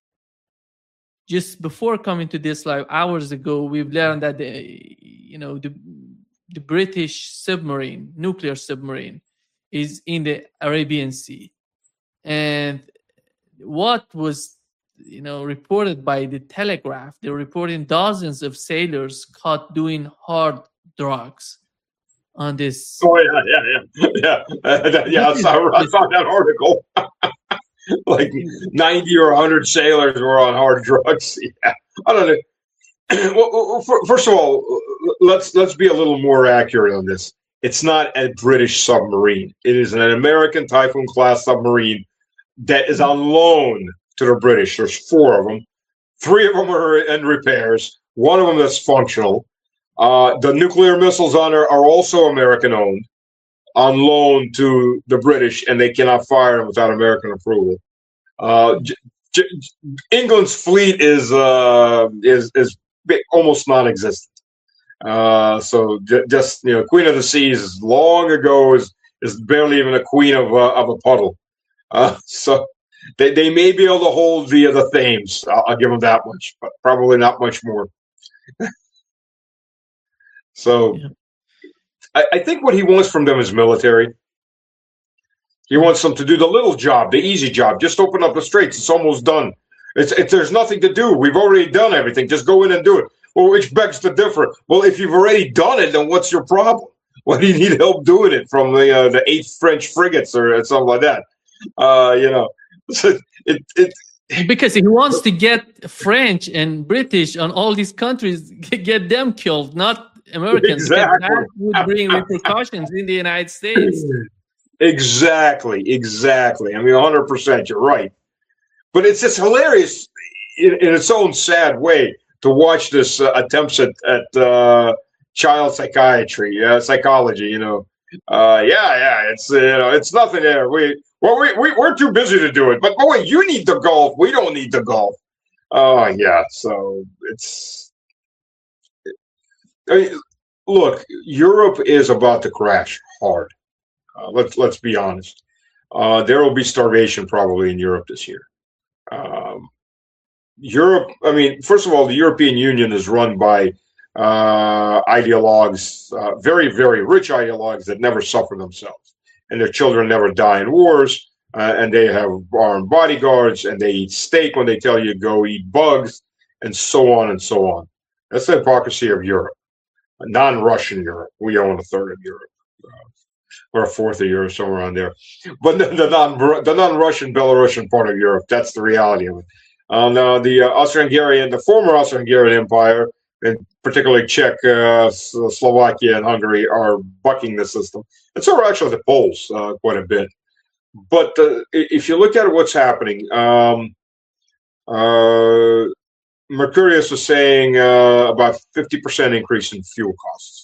Just before coming to this live hours ago, we've learned that the, you know, the, the British submarine, nuclear submarine, is in the Arabian Sea. And what was, you know, reported by the Telegraph, they're reporting dozens of sailors caught doing hard drugs on this. Oh yeah, yeah, yeah, yeah, yeah. I saw, I saw that article. Like ninety or a hundred sailors were on hard drugs. Yeah, I don't know. Well, first of all, let's let's be a little more accurate on this. It's not a British submarine. It is an American Typhoon class submarine that is on loan to the British. There's four of them. Three of them are in repairs. One of them that's functional. Uh, the nuclear missiles on it are also American-owned, on loan to the British, and they cannot fire them without American approval. Uh, J- J- England's fleet is uh, is is almost non-existent. Uh, so j- just you know, Queen of the Seas long ago is is barely even a queen of uh, of a puddle. Uh, so they, they may be able to hold the the Thames. I'll, I'll give them that much, but probably not much more. So Yeah. I, I think what he wants from them is military. He wants them to do the little job, the easy job. Just open up the straits. It's almost done. It's, it's there's nothing to do. We've already done everything. Just go in and do it. Well, which begs to differ. Well, if you've already done it, then what's your problem? Why do you need help doing it from the uh, the eighth French frigates or something like that? Uh, you know, so it it. Because he wants to get French and British on all these countries, get them killed, not Americans. Exactly. That would bring repercussions in the United States. Exactly, exactly. I mean, one hundred percent, you're right. But it's just hilarious in, in its own sad way to watch this uh, attempts at, at uh, child psychiatry, uh, psychology, you know. Uh, yeah, yeah, it's, uh, you know, it's nothing there. We, well, we, we, we're too busy to do it. But, boy, you need the golf. We don't need the golf. Oh, uh, yeah, so it's... I mean, look, Europe is about to crash hard. Uh, let's let's be honest. Uh, there will be starvation probably in Europe this year. Um, Europe, I mean, first of all, the European Union is run by uh, ideologues, uh, very, very rich ideologues that never suffer themselves. And their children never die in wars. Uh, and they have armed bodyguards, and they eat steak when they tell you to go eat bugs, and so on and so on. That's the hypocrisy of Europe. Non-Russian Europe. We own a third of Europe, uh, or a fourth of Europe, somewhere around there. But the, the non the non-Russian Belarusian part of Europe. That's the reality of it. Um, uh, the uh, Austro-Hungarian, the former Austro-Hungarian Empire, and particularly Czech, uh, Slovakia, and Hungary, are bucking the system. And so are actually the Poles uh, quite a bit. But uh, if you look at what's happening, um, uh, Mercurius was saying uh, about fifty percent increase in fuel costs.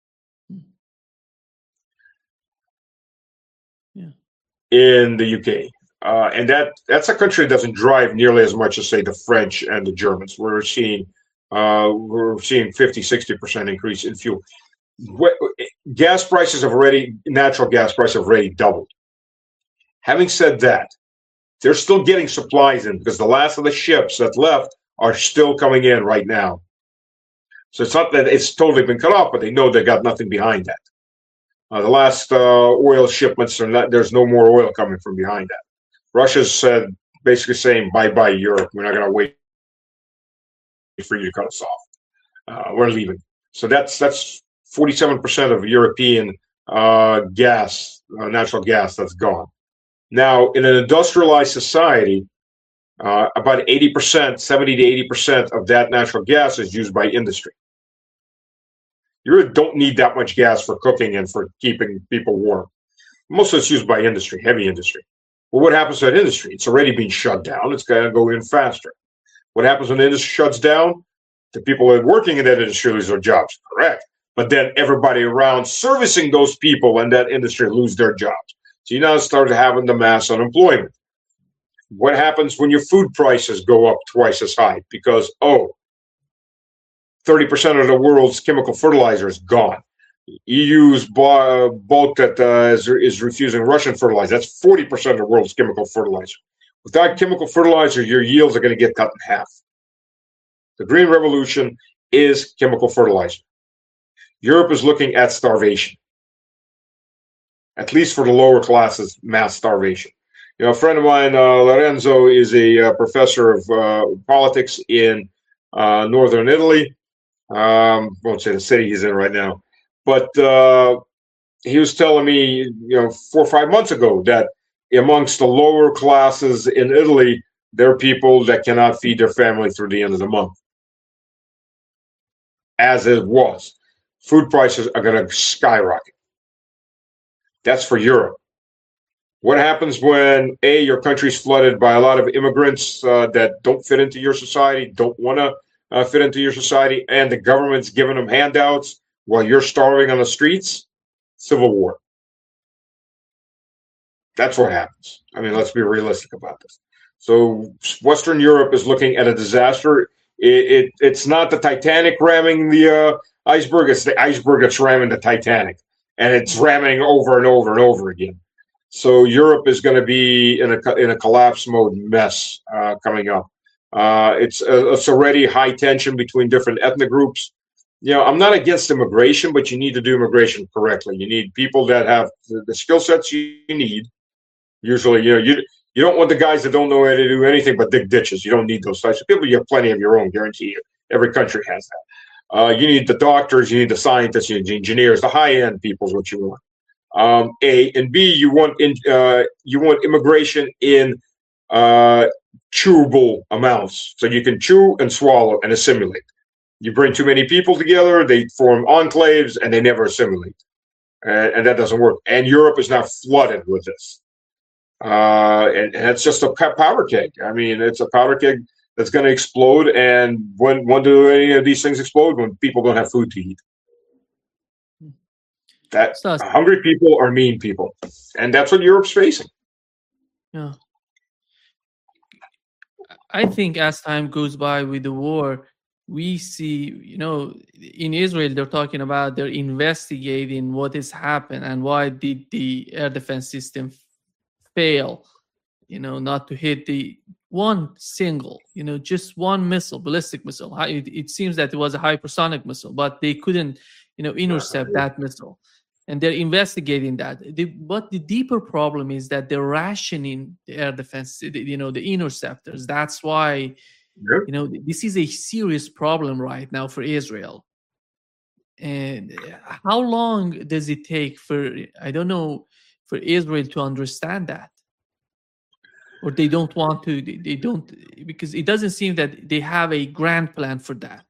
Yeah. In the U K. Uh, and that that's a country that doesn't drive nearly as much as, say, the French and the Germans. We're seeing uh, we're seeing fifty, sixty percent increase in fuel. What, gas prices have already, natural gas prices have already doubled. Having said that, they're still getting supplies in because the last of the ships that left are still coming in right now. So it's not that it's totally been cut off, but they know they got nothing behind that. Uh, the last uh, oil shipments are not, there's no more oil coming from behind that. Russia's said, basically saying, bye-bye Europe. We're not going to wait for you to cut us off. Uh, we're leaving. So that's that's forty-seven percent of European uh, gas, uh, natural gas that's gone. Now, in an industrialized society, Uh, about eighty percent, seventy to eighty percent of that natural gas is used by industry. You really don't need that much gas for cooking and for keeping people warm. Most of it's used by industry, heavy industry. Well, what happens to that industry? It's already been shut down. It's going to go in faster. What happens when the industry shuts down? The people that are working in that industry lose their jobs, correct. But then everybody around servicing those people in that industry lose their jobs. So you now start having the mass unemployment. What happens when your food prices go up twice as high? Because, oh, thirty percent of the world's chemical fertilizer is gone. E U's boat that uh, is, is refusing Russian fertilizer. That's forty percent of the world's chemical fertilizer. Without chemical fertilizer, your yields are going to get cut in half. The Green Revolution is chemical fertilizer. Europe is looking at starvation, at least for the lower classes, mass starvation. You know, a friend of mine, uh, Lorenzo, is a uh, professor of uh, politics in uh, northern Italy. Um, won't say the city he's in right now, but uh, he was telling me, you know, four or five months ago that amongst the lower classes in Italy, there are people that cannot feed their family through the end of the month. As it was, food prices are going to skyrocket. That's for Europe. What happens when, A, your country's flooded by a lot of immigrants uh, that don't fit into your society, don't want to uh, fit into your society, and the government's giving them handouts while you're starving on the streets? Civil war. That's what happens. I mean, let's be realistic about this. So Western Europe is looking at a disaster. It, it It's not the Titanic ramming the uh, iceberg. It's the iceberg that's ramming the Titanic. And it's ramming over and over and over again. So Europe is going to be in a in a collapse mode mess uh, coming up. Uh, it's uh, it's already high tension between different ethnic groups. You know, I'm not against immigration, but you need to do immigration correctly. You need people that have the, the skill sets you need. Usually, you know, you you don't want the guys that don't know how to do anything but dig ditches. You don't need those types of people. You have plenty of your own, guarantee you. Every country has that. Uh, you need the doctors, you need the scientists, you need the engineers. The high end people is what you want. Um, A and B, you want in, uh, you want immigration in uh, chewable amounts, so you can chew and swallow and assimilate. You bring too many people together, they form enclaves, and they never assimilate, and, and that doesn't work. And Europe is now flooded with this, uh, and, and it's just a powder keg. I mean, it's a powder keg that's going to explode. And when when do any of these things explode? When people don't have food to eat. That so, hungry people are mean people, and that's what Europe's facing. Yeah, I think as time goes by with the war, we see, you know, in Israel they're talking about they're investigating what has happened and why did the air defense system fail, you know, not to hit the one single, you know, just one missile, ballistic missile. It, it seems that it was a hypersonic missile, but they couldn't, you know, intercept that missile. And they're investigating that. The, but the deeper problem is that they're rationing the air defense, you know, the interceptors. That's why, yep. you know, this is a serious problem right now for Israel. And how long does it take for, I don't know, for Israel to understand that? Or they don't want to, they, they don't, because it doesn't seem that they have a grand plan for that.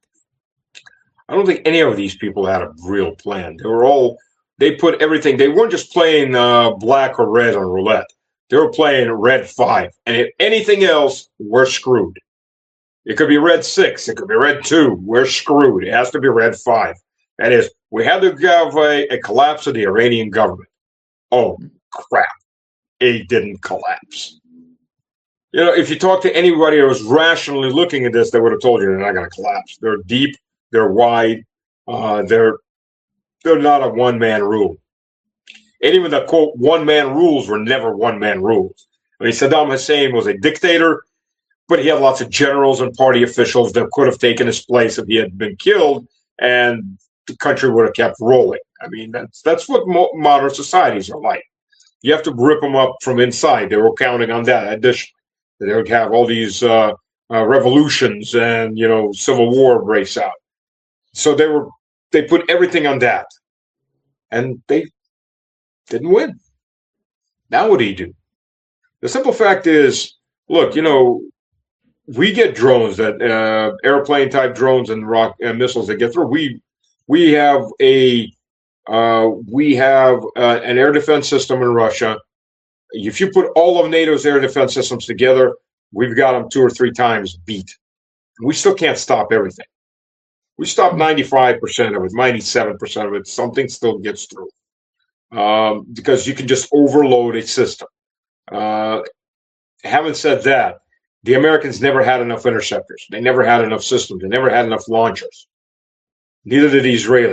I don't think any of these people had a real plan. They were all, they put everything, they weren't just playing uh, black or red on roulette. They were playing red five. And if anything else, we're screwed. It could be red six. It could be red two. We're screwed. It has to be red five. That is, we had to have a, a collapse of the Iranian government. Oh, crap. It didn't collapse. You know, if you talk to anybody who was rationally looking at this, they would have told you they're not going to collapse. They're deep. They're wide. Uh, they're They're not a one-man rule. And even the, quote, one-man rules were never one-man rules. I mean, Saddam Hussein was a dictator, but he had lots of generals and party officials that could have taken his place if he had been killed, and the country would have kept rolling. I mean, that's that's what mo modern societies are like. You have to rip them up from inside. They were counting on that. Additionally, they would have all these uh, uh, revolutions and, you know, civil war breaks out. So they were They put everything on that, and they didn't win. Now what do you do? The simple fact is, look, you know, we get drones, that uh, airplane-type drones and rock and missiles that get through. We we have a uh, we have uh, an air defense system in Russia. If you put all of NATO's air defense systems together, we've got them two or three times beat. We still can't stop everything. We stop ninety-five percent of it, ninety-seven percent of it. Something still gets through um, because you can just overload a system. Uh, having said that, the Americans never had enough interceptors. They never had enough systems. They never had enough launchers. Neither did the Israelis.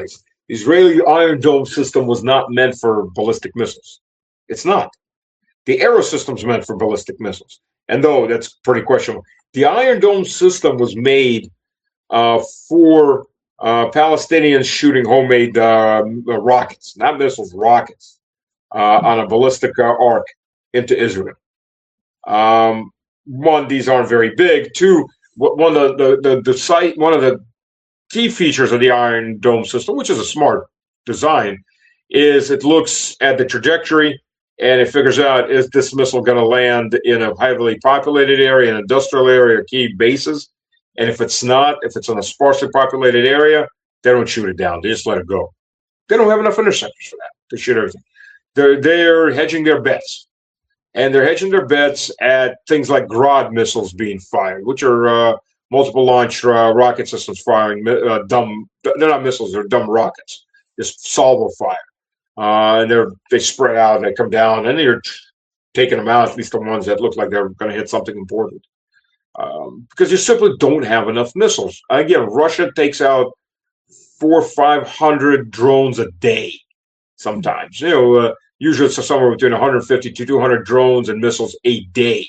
The Israeli Iron Dome system was not meant for ballistic missiles. It's not. The Arrow system's meant for ballistic missiles. And though that's pretty questionable, the Iron Dome system was made uh, for uh, Palestinians shooting homemade uh, rockets, not missiles, rockets, uh, on a ballistic uh, arc into Israel. Um, one, these aren't very big. Two, one of the, the, the, the site, one of the key features of the Iron Dome system, which is a smart design, is it looks at the trajectory and it figures out, is this missile going to land in a heavily populated area, an industrial area, or key bases? And if it's not, if it's in a sparsely populated area, they don't shoot it down. They just let it go. They don't have enough interceptors for that to shoot everything. They're, they're hedging their bets. And they're hedging their bets at things like Grad missiles being fired, which are uh, multiple launch uh, rocket systems firing uh, dumb, they're not missiles, they're dumb rockets, just salvo fire. Uh, and they're, they spread out, they come down, and you're taking them out, at least the ones that look like they're going to hit something important. Um, because you simply don't have enough missiles. Again, Russia takes out four, five hundred drones a day sometimes. You know, uh, usually it's somewhere between one hundred fifty to two hundred drones and missiles a day.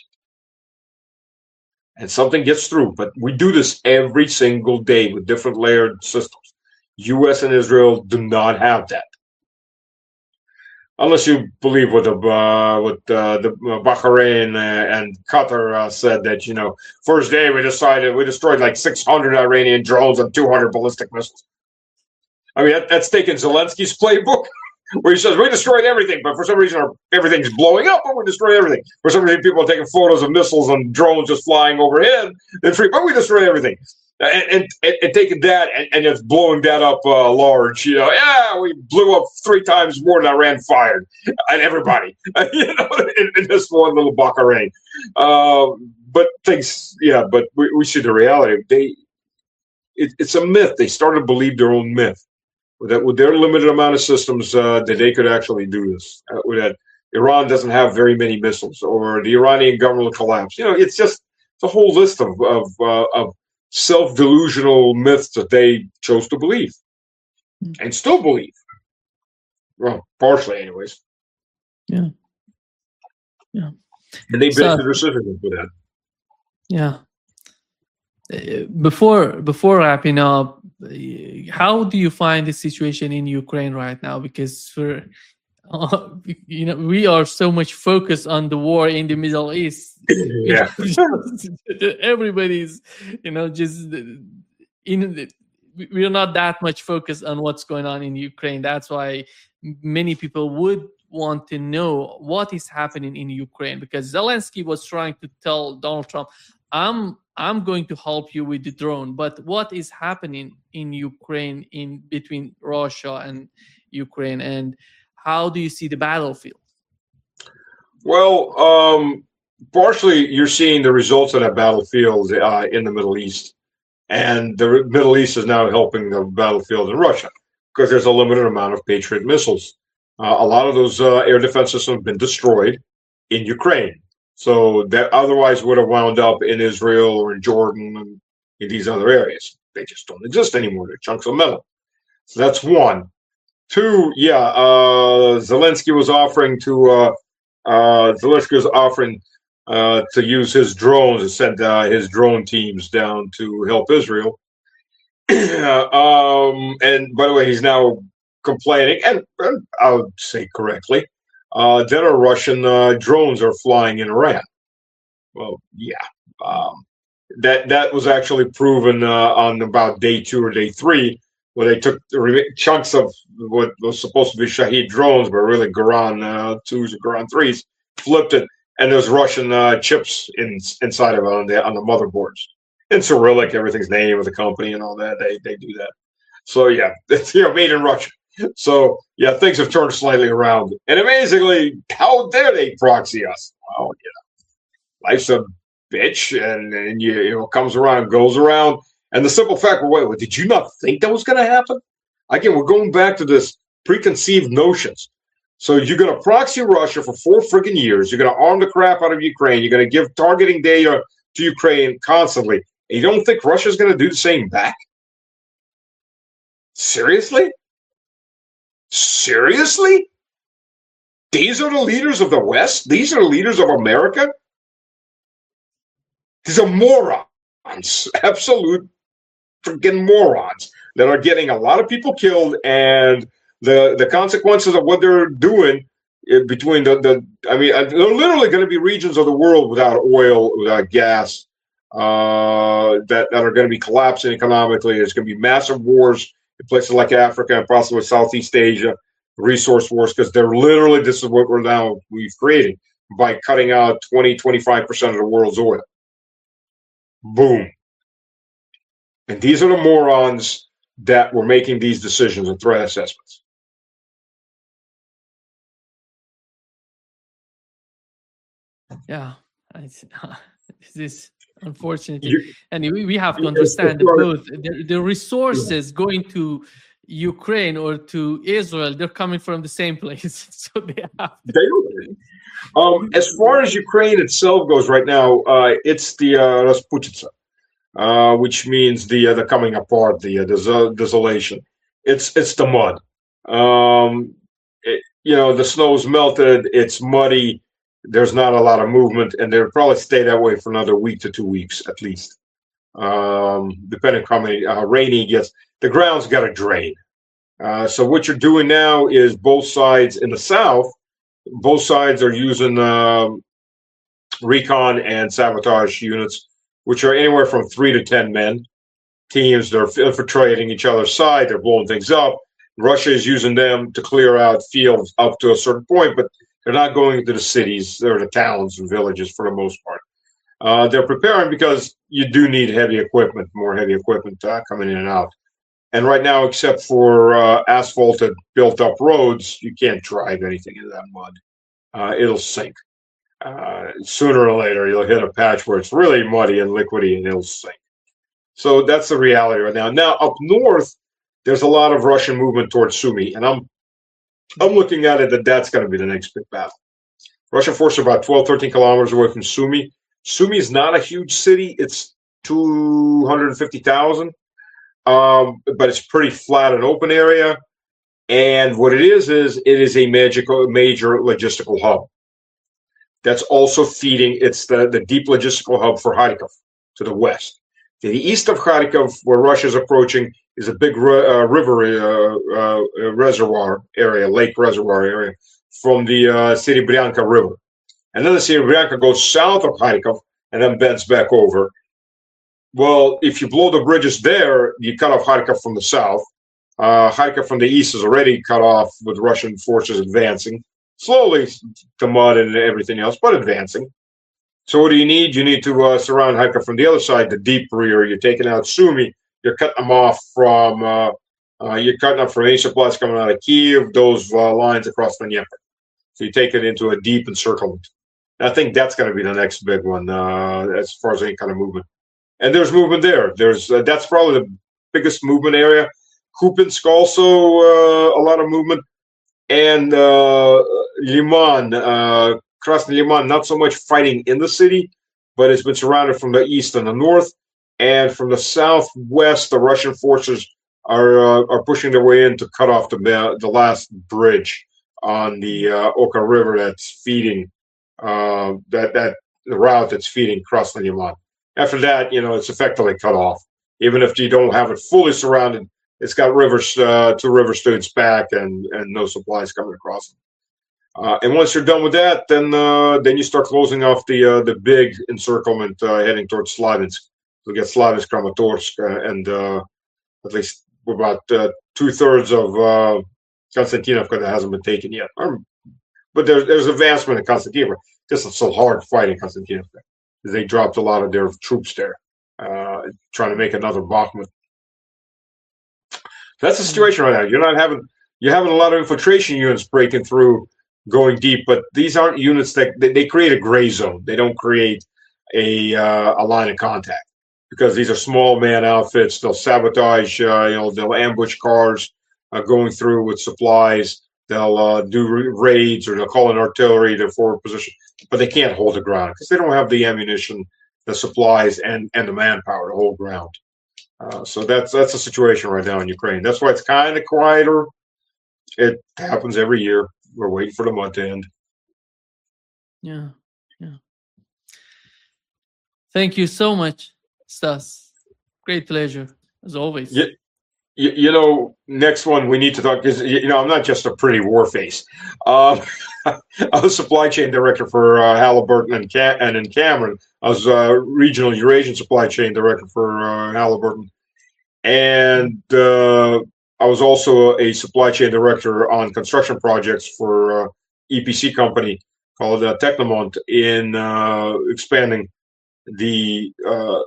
And something gets through, but we do this every single day with different layered systems. U S and Israel do not have that. Unless you believe what the uh, what uh, the Bahrain and Qatar uh, said, that, you know, first day we decided we destroyed like six hundred Iranian drones and two hundred ballistic missiles. I mean, that, that's taken Zelensky's playbook, where he says we destroyed everything, but for some reason our, everything's blowing up, and we destroy everything. For some reason, people are taking photos of missiles and drones just flying overhead, then free, but we destroy everything. And, and, and taking that and, and just blowing that up uh, large, you know, yeah, we blew up three times more than Iran fired at everybody, you know, in, in this one little Bahrain. Um, but things, yeah, but we, we see the reality. They, it, it's a myth. They started to believe their own myth that with their limited amount of systems uh, that they could actually do this. Uh, that Iran doesn't have very many missiles, or the Iranian government will collapse. You know, it's just it's a whole list of of, uh, of self-delusional myths that they chose to believe and still believe. Well, partially, anyways. Yeah. Yeah. And they based So- their decision for that. Yeah. Uh, Before before wrapping up, uh, how do you find the situation in Ukraine right now? Because for uh, you know, we are so much focused on the war in the Middle East. Yeah. Everybody's, you know, just in the, we are not that much focused on what's going on in Ukraine. That's why many people would want to know what is happening in Ukraine, because Zelensky was trying to tell Donald Trump, I'm I'm going to help you with the drone, but what is happening in Ukraine, in between Russia and Ukraine, and how do you see the battlefield? Well, um, partially you're seeing the results of that battlefield uh, in the Middle East, and the Middle East is now helping the battlefield in Russia because there's a limited amount of Patriot missiles. Uh, a lot of those uh, air defense systems have been destroyed in Ukraine, so that otherwise would have wound up in Israel or in Jordan and in these other areas. They just don't exist anymore. They're chunks of metal. So that's one. Two, yeah, uh, Zelensky was offering to uh, uh, Zelensky was offering uh, to use his drones to send uh, his drone teams down to help Israel. um, and by the way, he's now complaining, and, and I would say correctly, uh, that our Russian uh, drones are flying in Iran. Well, yeah, um, that that was actually proven uh, on about day two or day three, where they took chunks of what was supposed to be Shahed drones, but really Garan uh, twos or Garan threes, flipped it, and there's Russian uh, chips in, inside of it on the on the motherboards. In Cyrillic, everything's name of the company and all that. They they do that. So yeah, it's, you know, made in Russia. So yeah, things have turned slightly around. And amazingly, how dare they proxy us? Well, you know, life's a bitch, and and you, you know, comes around, goes around. And the simple fact, well, wait, wait, did you not think that was going to happen? Again, we're going back to this preconceived notions. So you're going to proxy Russia for four friggin' years. You're going to arm the crap out of Ukraine. You're going to give targeting data to Ukraine constantly. And you don't think Russia's going to do the same back? Seriously? Seriously? These are the leaders of the West? These are the leaders of America? These are morons, absolute freaking morons that are getting a lot of people killed, and the the consequences of what they're doing between the, the I mean, there are literally going to be regions of the world without oil, without gas, uh, that, that are going to be collapsing economically. There's going to be massive wars in places like Africa and possibly Southeast Asia, resource wars, because they're literally, this is what we're now, we've created by cutting out twenty, twenty-five percent of the world's oil. Boom. And these are the morons that were making these decisions and threat assessments. Yeah, it's, this is unfortunate. You, and we, we have to understand that both the, the resources going to Ukraine or to Israel, they're coming from the same place. So they have to. They don't. Um, as far as Ukraine itself goes right now, uh, it's the uh, Rasputitsa. Uh, which means the uh, the coming apart, the uh, des- desolation. It's it's the mud. Um, it, you know, the snow's melted. It's muddy. There's not a lot of movement, and they'll probably stay that way for another week to two weeks at least, um, depending on how many uh, rainy it gets. The ground's got to drain. Uh, so what you're doing now is both sides in the south. Both sides are using uh, recon and sabotage units, which are anywhere from three to ten men. Teams that are infiltrating each other's side, they're blowing things up. Russia is using them to clear out fields up to a certain point, but they're not going into the cities or the towns and villages for the most part. Uh, they're preparing because you do need heavy equipment, more heavy equipment uh, coming in and out. And right now, except for uh, asphalted, built-up roads, you can't drive anything into that mud. Uh, it'll sink. Uh, sooner or later, you'll hit a patch where it's really muddy and liquidy, and it'll sink. So that's the reality right now. Now, up north, there's a lot of Russian movement towards Sumy, and I'm I'm looking at it that that's going to be the next big battle. Russian forces are about twelve, thirteen kilometers away from Sumy. Sumy is not a huge city. It's two hundred fifty thousand, um, but it's pretty flat and open area. And what it is, is it is a magical, major logistical hub. That's also feeding, it's the, the deep logistical hub for Kharkov to the west. To the east of Kharkov, where Russia is approaching, is a big uh, river uh, uh, reservoir area, lake reservoir area, from the uh, Serebryanka River. And then the Serebryanka goes south of Kharkov and then bends back over. Well, if you blow the bridges there, you cut off Kharkov from the south. Uh, Kharkov from the east is already cut off with Russian forces advancing. Slowly, the mud and everything else, but advancing. So what do you need? You need to uh, surround Kharkov from the other side, the deep rear. You're taking out Sumy. You're cutting them off from, uh, uh, you're cutting up from any supplies coming out of Kiev, those uh, lines across the Dnieper. So you take it into a deep encirclement. And I think that's going to be the next big one uh, as far as any kind of movement. And there's movement there. There's uh, that's probably the biggest movement area. Kupinsk also uh, a lot of movement. And uh, Liman, uh, Krasny Liman, not so much fighting in the city, but it's been surrounded from the east and the north, and from the southwest. The Russian forces are uh, are pushing their way in to cut off the the last bridge on the uh, Oka River that's feeding uh, that that the route that's feeding Krasny Liman. After that, you know, it's effectively cut off. Even if you don't have it fully surrounded, it's got rivers, uh, two rivers to its back, and and no supplies coming across it. Uh, and once you're done with that, then uh, then you start closing off the uh, the big encirclement uh, heading towards Slavinsk. You'll get Slavinsk, Kramatorsk, uh, and uh, at least about uh, two thirds of uh, Konstantinovka that hasn't been taken yet. Um, but there's there's advancement in Konstantinovka. This is so hard fighting Konstantinovka. They dropped a lot of their troops there, uh, trying to make another Bakhmut. That's the situation right now. You're not having you're having a lot of infiltration units breaking through, going deep, but these aren't units that they, they create a gray zone. They don't create a uh, a line of contact because these are small man outfits. They'll sabotage, uh, you know, they'll ambush cars uh, going through with supplies. They'll uh, do raids or they'll call in artillery to forward position, but they can't hold the ground because they don't have the ammunition, the supplies, and and the manpower to hold ground. Uh, so that's that's the situation right now in Ukraine. That's why it's kind of quieter. It happens every year. We're waiting for the month to end. Yeah, yeah. Thank you so much, Stas. Great pleasure, as always. Yeah. You, you know, next one we need to talk because you know I'm not just a pretty war face. Um, I was supply chain director for uh, Halliburton and Cam- and in Cameron. I was uh, regional Eurasian supply chain director for uh, Halliburton, and uh, I was also a supply chain director on construction projects for uh, E P C company called uh, Technomont in uh, expanding the uh,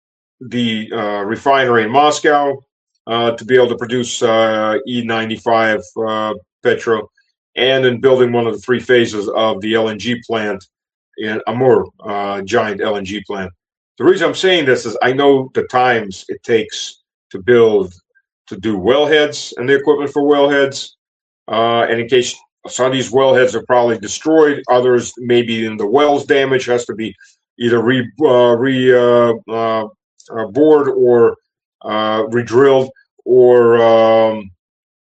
the uh, refinery in Moscow uh, to be able to produce uh, E ninety-five uh, petro, and in building one of the three phases of the L N G plant in Amur, uh, giant L N G plant. The reason I'm saying this is I know the times it takes to build, to do wellheads and the equipment for wellheads, uh, and in case some of these wellheads are probably destroyed, others maybe in the wells damage has to be either re uh, re uh, uh, uh, bored or uh, re-drilled or um,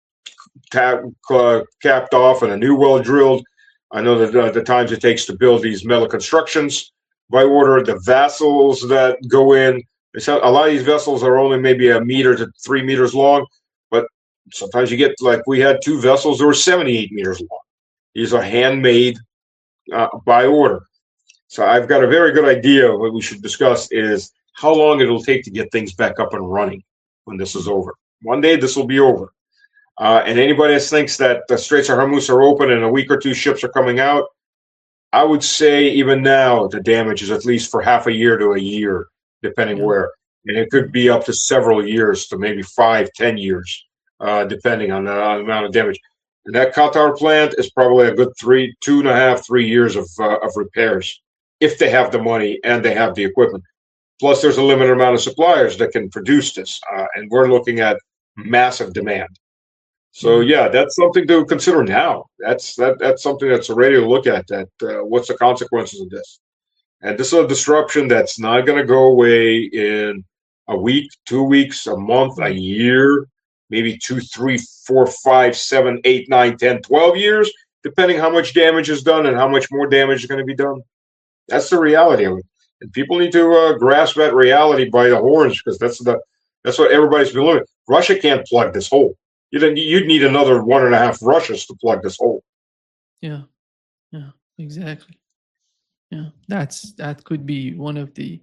tap, uh, capped off and a new well drilled. I know that uh, the times it takes to build these metal constructions by order, the vessels that go in. A lot of these vessels are only maybe a meter to three meters long, but sometimes you get like we had two vessels that were seventy-eight meters long. These are handmade uh, by order. So I've got a very good idea. What we should discuss is how long it'll take to get things back up and running when this is over. One day this will be over. Uh, and anybody that thinks that the Straits of Hormuz are open and in a week or two ships are coming out, I would say even now the damage is at least for half a year to a year, depending yeah. where. And it could be up to several years to maybe five, ten years, uh, depending on the, on the amount of damage. And that Qatar plant is probably a good three, two and a half, three years of uh, of repairs, if they have the money and they have the equipment. Plus, there's a limited amount of suppliers that can produce this, uh, and we're looking at massive demand. So, yeah, that's something to consider now. That's that that's something that's already to look at. That uh, what's the consequences of this? And this is a disruption that's not going to go away in a week, two weeks, a month, a year, maybe two, three, four, five, seven, eight, nine, ten, twelve years, depending how much damage is done and how much more damage is going to be done. That's the reality of it, and people need to uh, grasp that reality by the horns because that's the that's what everybody's been looking. Russia can't plug this hole. You'd you'd need another one and a half Russias to plug this hole. Yeah, yeah, exactly. Yeah, that's that could be one of the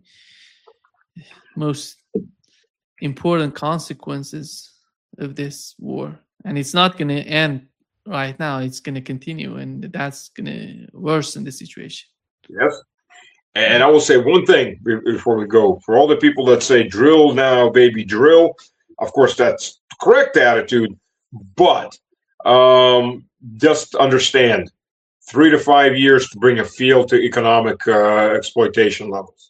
most important consequences of this war, and it's not going to end right now. It's going to continue, and that's going to worsen the situation. Yes. And I will say one thing before we go. For all the people that say drill now, baby, drill, of course, that's the correct attitude. But um, just understand, three to five years to bring a field to economic uh, exploitation levels.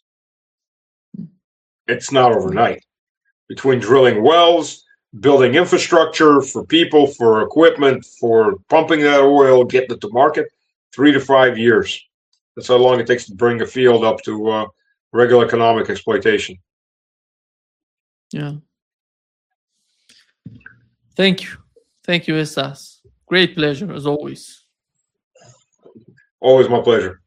It's not overnight. Between drilling wells, building infrastructure for people, for equipment, for pumping that oil, getting it to market, three to five years. That's how long it takes to bring a field up to uh, regular economic exploitation. Yeah. Thank you. Thank you, Stas. Great pleasure, as always. Always my pleasure.